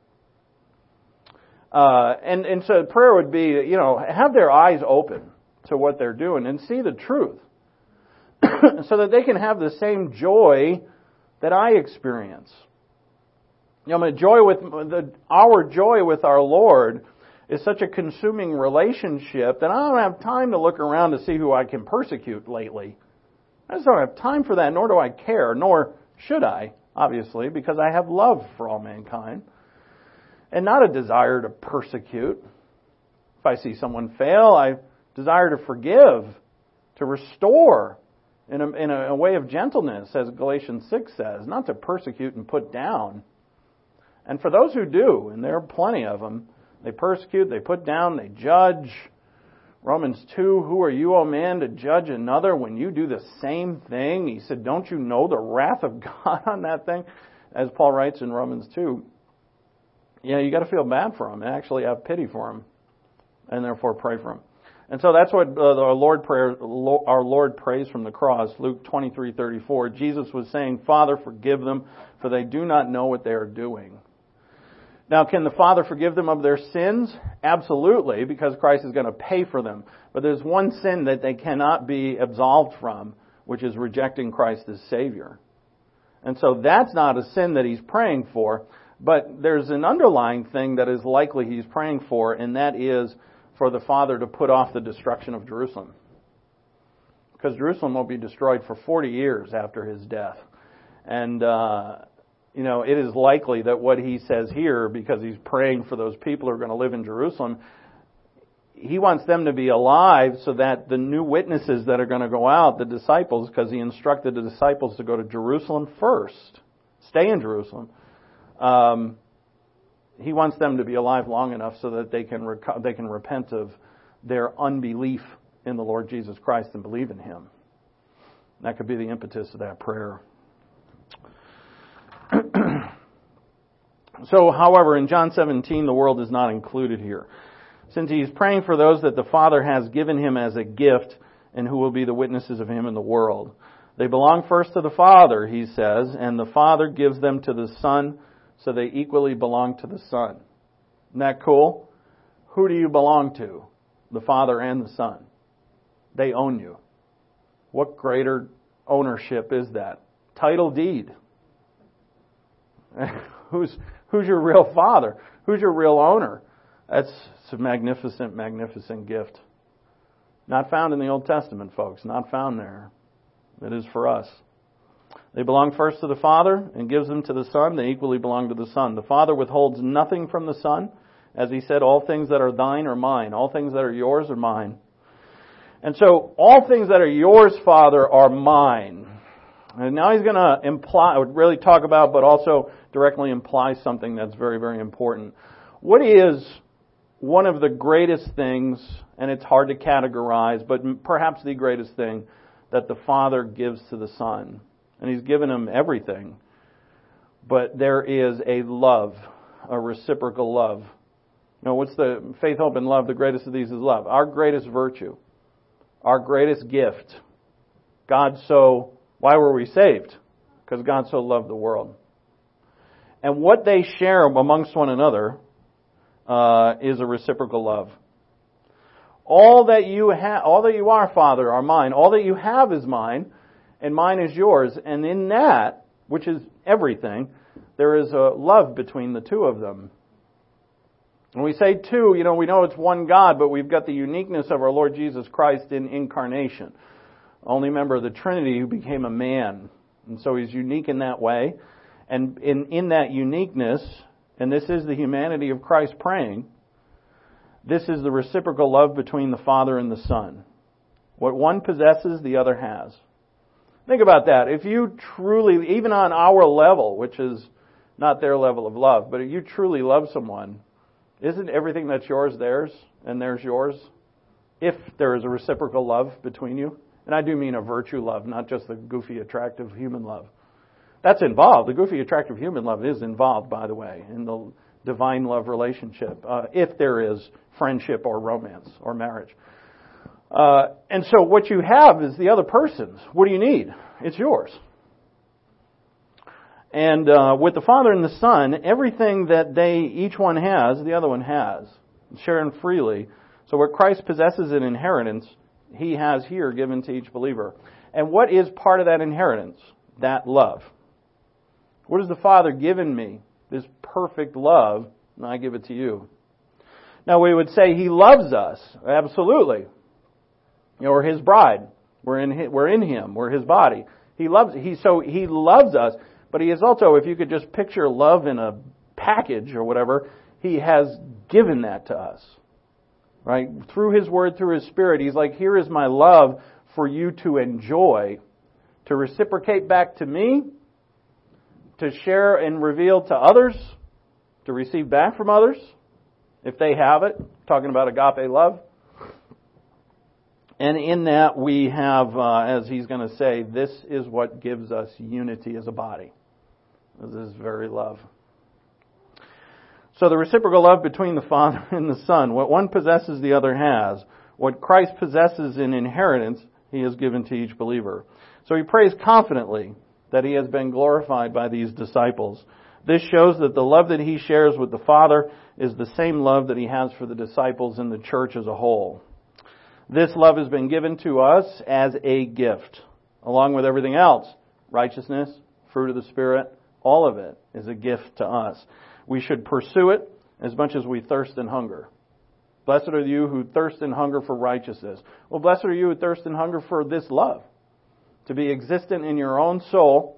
Uh, and, and so prayer would be, you know, have their eyes open to what they're doing and see the truth so that they can have the same joy that I experience. You know, my joy with the, our joy with our Lord is such a consuming relationship that I don't have time to look around to see who I can persecute lately. I just don't have time for that, nor do I care, nor should I, obviously, because I have love for all mankind. And not a desire to persecute. If I see someone fail, I desire to forgive, to restore in a, in a way of gentleness, as Galatians six says, not to persecute and put down. And for those who do, and there are plenty of them, they persecute, they put down, they judge. Romans two, who are you, O man, to judge another when you do the same thing? He said, don't you know the wrath of God on that thing? As Paul writes in Romans two. Yeah, you got to feel bad for them and actually have pity for them, and therefore pray for them. And so that's what uh, our Lord prayer, our Lord prays from the cross. Luke twenty-three thirty-four. Jesus was saying, Father, forgive them, for they do not know what they are doing. Now, can the Father forgive them of their sins? Absolutely, because Christ is going to pay for them. But there's one sin that they cannot be absolved from, which is rejecting Christ as Savior. And so that's not a sin that He's praying for. But there's an underlying thing that is likely He's praying for, and that is for the Father to put off the destruction of Jerusalem. Because Jerusalem will be destroyed for forty years after His death. And, uh, you know, it is likely that what He says here, because He's praying for those people who are going to live in Jerusalem, He wants them to be alive so that the new witnesses that are going to go out, the disciples, because He instructed the disciples to go to Jerusalem first, stay in Jerusalem. Um, he wants them to be alive long enough so that they can reco- they can repent of their unbelief in the Lord Jesus Christ and believe in Him. That could be the impetus of that prayer. So, however, in John seventeen, the world is not included here, since He's praying for those that the Father has given Him as a gift and who will be the witnesses of Him in the world. They belong first to the Father, He says, and the Father gives them to the Son, so they equally belong to the Son. Isn't that cool? Who do you belong to? The Father and the Son. They own you. What greater ownership is that? Title deed. Who's who's your real father? Who's your real owner? That's a magnificent, magnificent gift. Not found in the Old Testament, folks. Not found there. It is for us. They belong first to the Father and gives them to the Son. They equally belong to the Son. The Father withholds nothing from the Son. As He said, all things that are thine are mine. All things that are yours are mine. And so, all things that are yours, Father, are mine. And now He's going to imply, really talk about, but also directly imply something that's very, very important. What is one of the greatest things, and it's hard to categorize, but perhaps the greatest thing that the Father gives to the Son? And He's given Him everything. But there is a love, a reciprocal love. You know, what's the faith, hope, and love? The greatest of these is love. Our greatest virtue. Our greatest gift. God so... Why were we saved? Because God so loved the world. And what they share amongst one another uh, is a reciprocal love. All that you have, all that you are, Father, are mine. All that you have is mine, and mine is yours. And in that, which is everything, there is a love between the two of them. When we say two, you know, we know it's one God, but we've got the uniqueness of our Lord Jesus Christ in incarnation. Only member of the Trinity who became a man. And so He's unique in that way. And in, in that uniqueness, and this is the humanity of Christ praying, this is the reciprocal love between the Father and the Son. What one possesses, the other has. Think about that. If you truly, even on our level, which is not their level of love, but if you truly love someone, isn't everything that's yours theirs and theirs yours? If there is a reciprocal love between you. And I do mean a virtue love, not just the goofy, attractive human love. That's involved. The goofy, attractive human love is involved, by the way, in the divine love relationship, uh, if there is friendship or romance or marriage. Uh, and so what you have is the other person's. What do you need? It's yours. And uh, with the Father and the Son, everything that they each one has, the other one has, sharing freely. So what Christ possesses in inheritance, He has here given to each believer. And what is part of that inheritance? That love. What has the Father given me? This perfect love, and I give it to you. Now we would say He loves us. Absolutely. You know, we're His bride. We're in His, we're in Him. We're His body. He loves. He so He loves us. But He is also, if you could just picture love in a package or whatever, He has given that to us. Right? Through His Word, through His Spirit, He's like, here is my love for you to enjoy, to reciprocate back to me, to share and reveal to others, to receive back from others, if they have it. Talking about agape love. And in that we have, uh, as he's going to say, this is what gives us unity as a body. This is very love. So the reciprocal love between the Father and the Son, what one possesses, the other has. What Christ possesses in inheritance, He has given to each believer. So he prays confidently that He has been glorified by these disciples. This shows that the love that He shares with the Father is the same love that He has for the disciples in the church as a whole. This love has been given to us as a gift, along with everything else. Righteousness, fruit of the Spirit, all of it is a gift to us. We should pursue it as much as we thirst and hunger. Blessed are you who thirst and hunger for righteousness. Well, blessed are you who thirst and hunger for this love, to be existent in your own soul.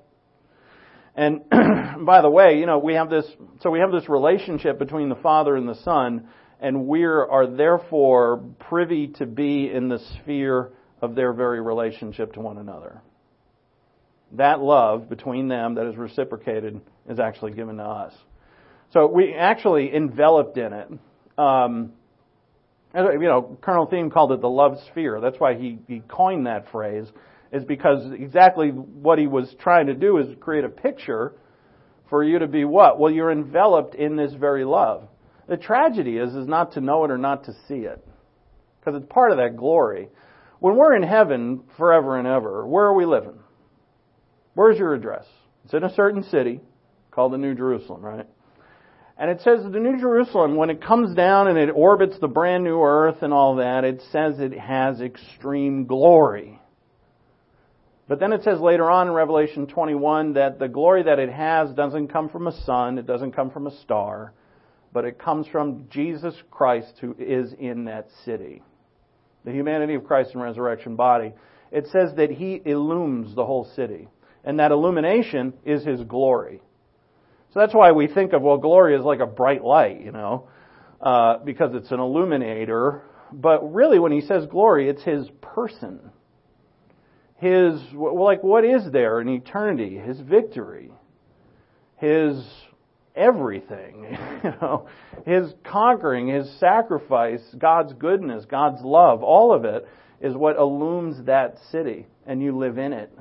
And by the way, you know, we have this, so we have this relationship between the Father and the Son, and we are therefore privy to be in the sphere of their very relationship to one another. That love between them that is reciprocated is actually given to us. So we actually enveloped in it. Um, you know, Colonel Thiem called it the love sphere. That's why he, he coined that phrase, is because exactly what he was trying to do is create a picture for you to be what? Well, you're enveloped in this very love. The tragedy is, is not to know it or not to see it, because it's part of that glory. When we're in heaven forever and ever, where are we living? Where's your address? It's in a certain city called the New Jerusalem, right? And it says the New Jerusalem, when it comes down and it orbits the brand new earth and all that, it says it has extreme glory. But then it says later on in Revelation twenty-one that the glory that it has doesn't come from a sun, it doesn't come from a star, but it comes from Jesus Christ who is in that city. The humanity of Christ in resurrection body. It says that He illumes the whole city. And that illumination is His glory. So that's why we think of, well, glory is like a bright light, you know, uh, because it's an illuminator. But really, when He says glory, it's His person. His, like, what is there in eternity? His victory. His everything, you know, His conquering, His sacrifice, God's goodness, God's love, all of it is what illumines that city, and you live in it.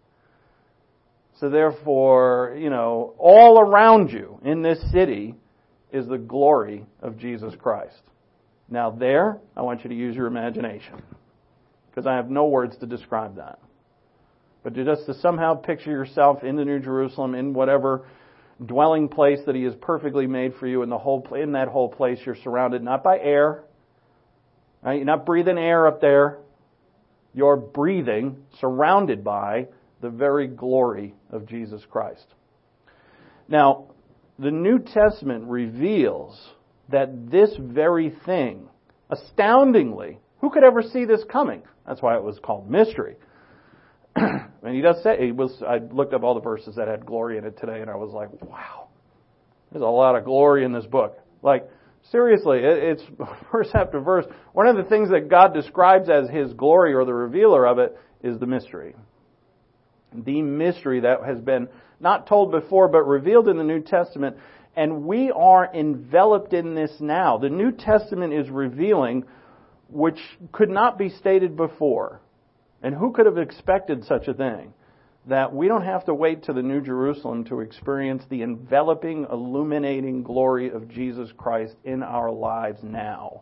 So therefore, you know, all around you in this city is the glory of Jesus Christ. Now there, I want you to use your imagination, because I have no words to describe that. But just to somehow picture yourself in the New Jerusalem, in whatever dwelling place that He has perfectly made for you, in the whole in that whole place you're surrounded not by air. Right? You're not breathing air up there. You're breathing, surrounded by the very glory of Jesus Christ. Now, the New Testament reveals that this very thing, astoundingly, who could ever see this coming? That's why it was called mystery. And he does say, he was, I looked up all the verses that had glory in it today, and I was like, wow, there's a lot of glory in this book. Like, seriously, it's verse after verse. One of the things that God describes as His glory, or the revealer of it, is the mystery. The mystery that has been not told before, but revealed in the New Testament. And we are enveloped in this now. The New Testament is revealing which could not be stated before. And who could have expected such a thing? That we don't have to wait to the New Jerusalem to experience the enveloping, illuminating glory of Jesus Christ in our lives now.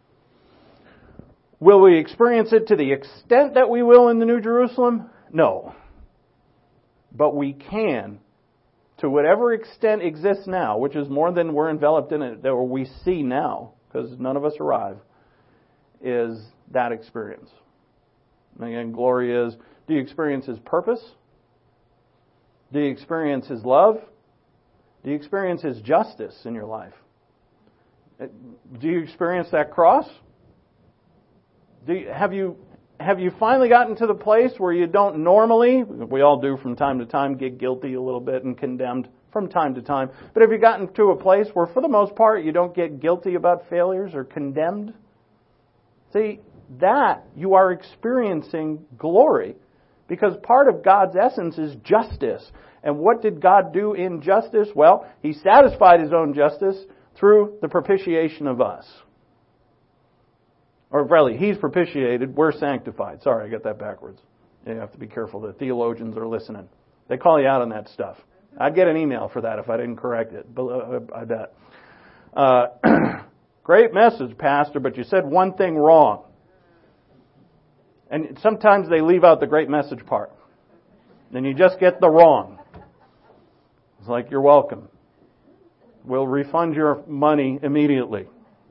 Will we experience it to the extent that we will in the New Jerusalem? No. But we can, to whatever extent exists now, which is more than we're enveloped in it, that we see now, because none of us arrive, is that experience. And again, glory is, do you experience His purpose? Do you experience His love? Do you experience His justice in your life? Do you experience that cross? Do you, have you have you finally gotten to the place where you don't normally, we all do from time to time, get guilty a little bit and condemned from time to time, but have you gotten to a place where for the most part you don't get guilty about failures or condemned? See, that you are experiencing glory, because part of God's essence is justice. And what did God do in justice? Well, He satisfied His own justice through the propitiation of us. Or really, He's propitiated, we're sanctified. Sorry, I got that backwards. You have to be careful. The theologians are listening. They call you out on that stuff. I'd get an email for that if I didn't correct it. I bet. Uh, great message, Pastor, but you said one thing wrong. And sometimes they leave out the great message part. Then you just get the wrong. It's like, you're welcome. We'll refund your money immediately.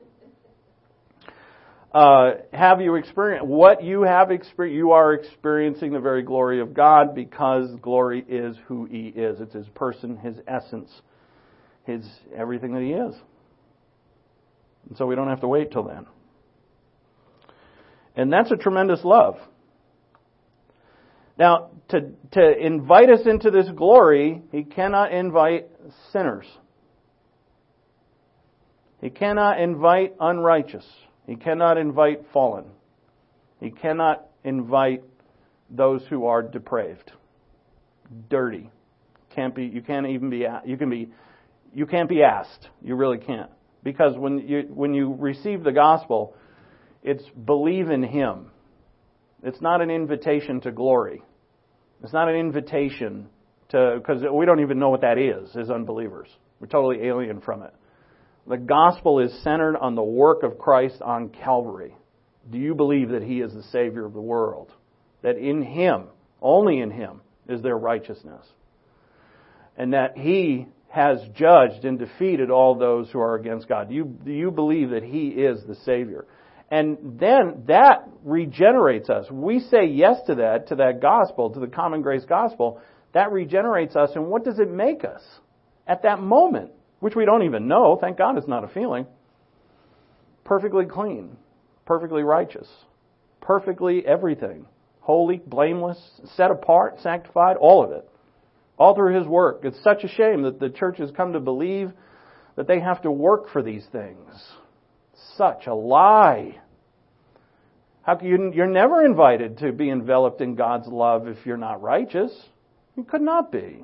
Uh, have you experienced what you have experienced? You are experiencing the very glory of God, because glory is who He is. It's His person, His essence, His everything that He is. And so we don't have to wait till then. And that's a tremendous love. Now, to to invite us into this glory, He cannot invite sinners. He cannot invite unrighteous. He cannot invite fallen. He cannot invite those who are depraved, dirty. Can't be. You can't even be. You can be. You can't be asked. You really can't. Because when you when you receive the gospel, it's believe in Him. It's not an invitation to glory. It's not an invitation to, because we don't even know what that is as unbelievers. We're totally alien from it. The gospel is centered on the work of Christ on Calvary. Do you believe that He is the Savior of the world? That in Him, only in Him, is there righteousness? And that He has judged and defeated all those who are against God. Do you, do you believe that He is the Savior? And then that regenerates us. We say yes to that, to that gospel, to the common grace gospel. That regenerates us. And what does it make us at that moment? Which we don't even know. Thank God it's not a feeling. Perfectly clean. Perfectly righteous. Perfectly everything. Holy, blameless, set apart, sanctified, all of it. All through His work. It's such a shame that the church has come to believe that they have to work for these things. Such a lie. How can you, you're never invited to be enveloped in God's love if you're not righteous. You could not be.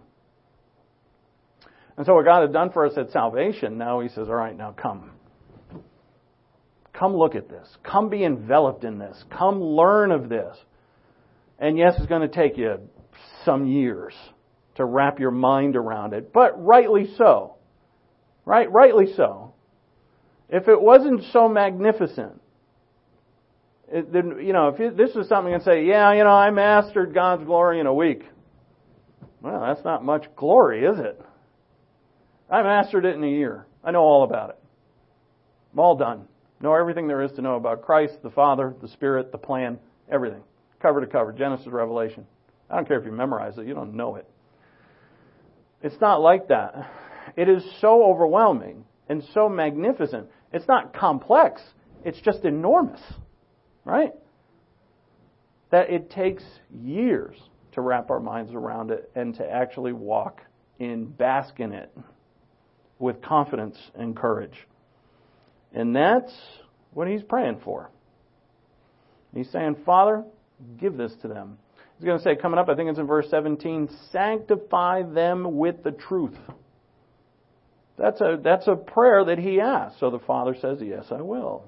And so what God had done for us at salvation, now He says, all right, now come. Come look at this. Come be enveloped in this. Come learn of this. And yes, it's going to take you some years to wrap your mind around it, but rightly so. Right? Rightly so. If it wasn't so magnificent, it, then, you know, if you, this is something you can say, yeah, you know, I mastered God's glory in a week. Well, that's not much glory, is it? I mastered it in a year. I know all about it. I'm all done. Know everything there is to know about Christ, the Father, the Spirit, the plan, everything. Cover to cover, Genesis, Revelation. I don't care if you memorize it, you don't know it. It's not like that. It is so overwhelming and so magnificent. It's not complex. It's just enormous. Right? That it takes years to wrap our minds around it and to actually walk in, bask in it with confidence and courage. And that's what He's praying for. He's saying, Father, give this to them. He's going to say, coming up, I think it's in verse seventeen, sanctify them with the truth. That's a that's a prayer that He asks. So the Father says, yes, I will.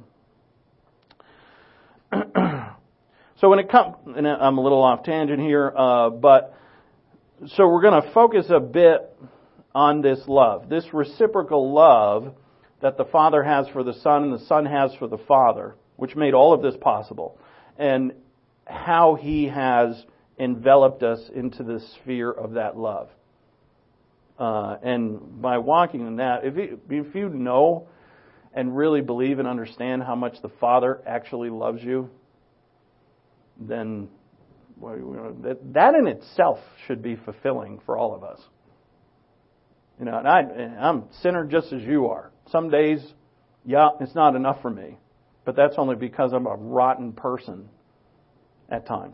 So when it comes, and I'm a little off tangent here, uh, but so we're going to focus a bit on this love, this reciprocal love that the Father has for the Son and the Son has for the Father, which made all of this possible, and how He has enveloped us into the sphere of that love. Uh, and by walking in that, if you, if you know and really believe and understand how much the Father actually loves you, then well, you know, that, that in itself should be fulfilling for all of us. You know, and I, I'm a sinner just as you are. Some days, yeah, it's not enough for me. But that's only because I'm a rotten person at times.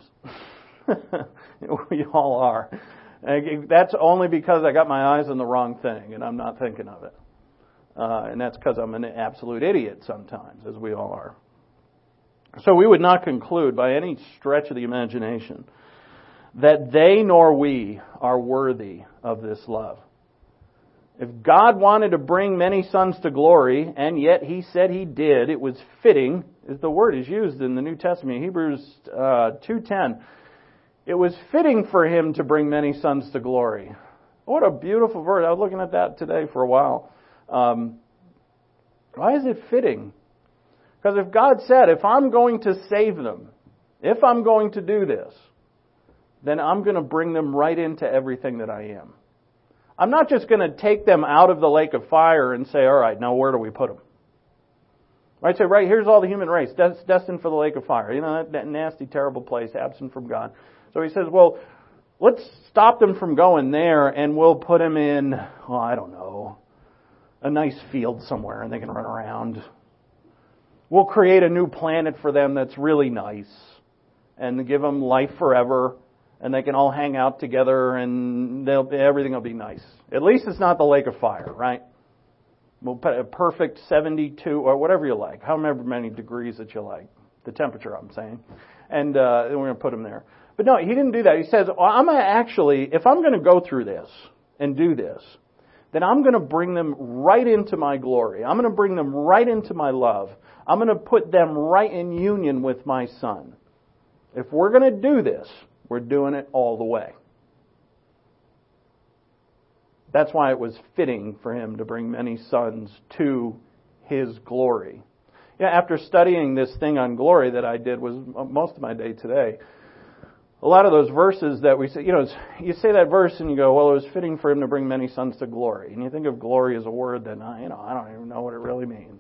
We all are. And that's only because I got my eyes on the wrong thing and I'm not thinking of it. Uh, and that's because I'm an absolute idiot sometimes, as we all are. So we would not conclude by any stretch of the imagination that they nor we are worthy of this love. If God wanted to bring many sons to glory, and yet He said He did, it was fitting, as the word is used in the New Testament, Hebrews uh, two ten, it was fitting for Him to bring many sons to glory. What a beautiful verse. I was looking at that today for a while. Um, why is it fitting? Because if God said, if I'm going to save them, if I'm going to do this, then I'm going to bring them right into everything that I am. I'm not just going to take them out of the lake of fire and say, all right, now where do we put them? Right, so right, here's all the human race, destined for the lake of fire. You know, that, that nasty, terrible place, absent from God. So He says, well, let's stop them from going there and we'll put them in, well, I don't know, a nice field somewhere and they can run around. We'll create a new planet for them that's really nice and give them life forever and they can all hang out together and they'll, everything will be nice. At least it's not the lake of fire, right? We'll put a perfect seventy-two or whatever you like, however many degrees that you like, the temperature I'm saying, and uh, we're going to put him there. But no, he didn't do that. He says, well, I'm going to actually, if I'm going to go through this and do this, then I'm going to bring them right into my glory. I'm going to bring them right into my love. I'm going to put them right in union with my Son. If we're going to do this, we're doing it all the way. That's why it was fitting for him to bring many sons to his glory. Yeah, after studying this thing on glory that I did was most of my day today, a lot of those verses that we say, you know, you say that verse and you go, well, it was fitting for him to bring many sons to glory. And you think of glory as a word that, you know, I don't even know what it really means.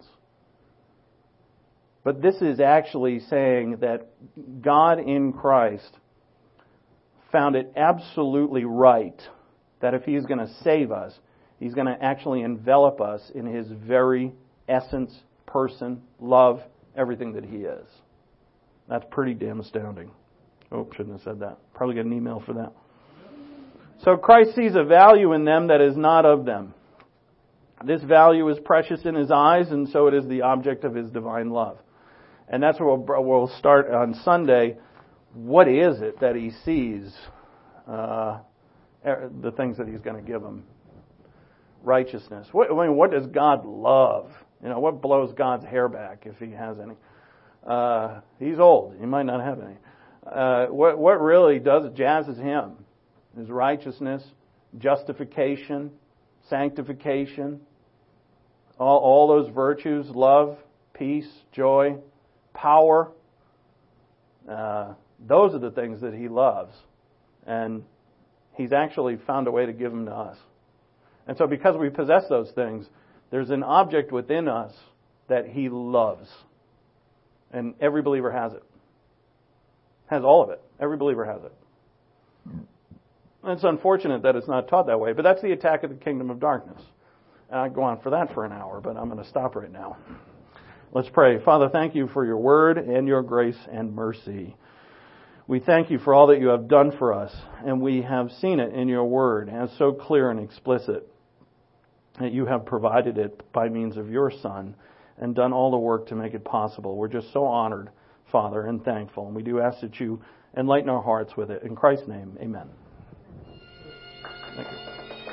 But this is actually saying that God in Christ found it absolutely right that if He's going to save us, He's going to actually envelop us in His very essence, person, love, everything that He is. That's pretty damn astounding. Oh, shouldn't have said that. Probably get an email for that. So Christ sees a value in them that is not of them. This value is precious in His eyes, and so it is the object of His divine love. And that's where we'll, we'll start on Sunday. What is it that He sees? Uh, the things that He's going to give them. Righteousness. What, I mean, what does God love? You know, what blows God's hair back if He has any? Uh, he's old. He might not have any. Uh, what, what really does jazzes Him is righteousness, justification, sanctification, all, all those virtues, love, peace, joy, power. Uh, those are the things that He loves. And He's actually found a way to give them to us. And so because we possess those things, there's an object within us that He loves. And every believer has it. Has all of it. Every believer has it. And it's unfortunate that it's not taught that way, but that's the attack of the kingdom of darkness. And I could go on for that for an hour, but I'm going to stop right now. Let's pray. Father, thank You for Your word and Your grace and mercy. We thank You for all that You have done for us, and we have seen it in Your word as so clear and explicit that You have provided it by means of Your Son and done all the work to make it possible. We're just so honored, Father, and thankful, and we do ask that You enlighten our hearts with it. In Christ's name, amen. Thank you.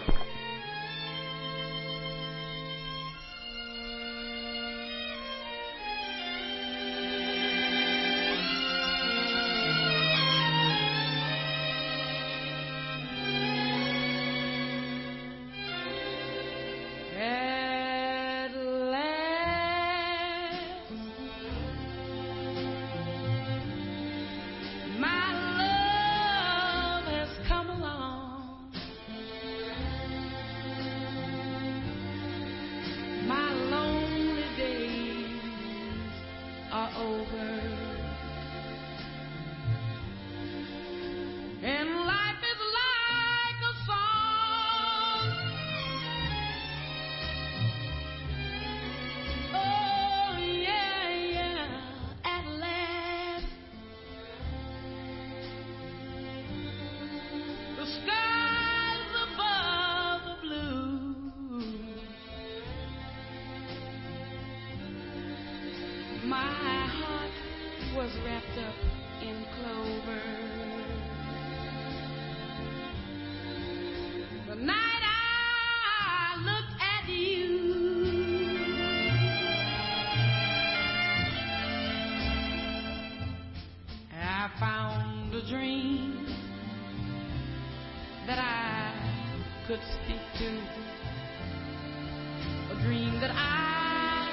Could speak to a dream that I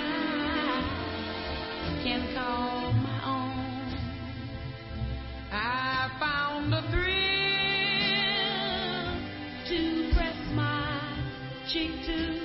can call my own. I found a thrill to press my cheek to.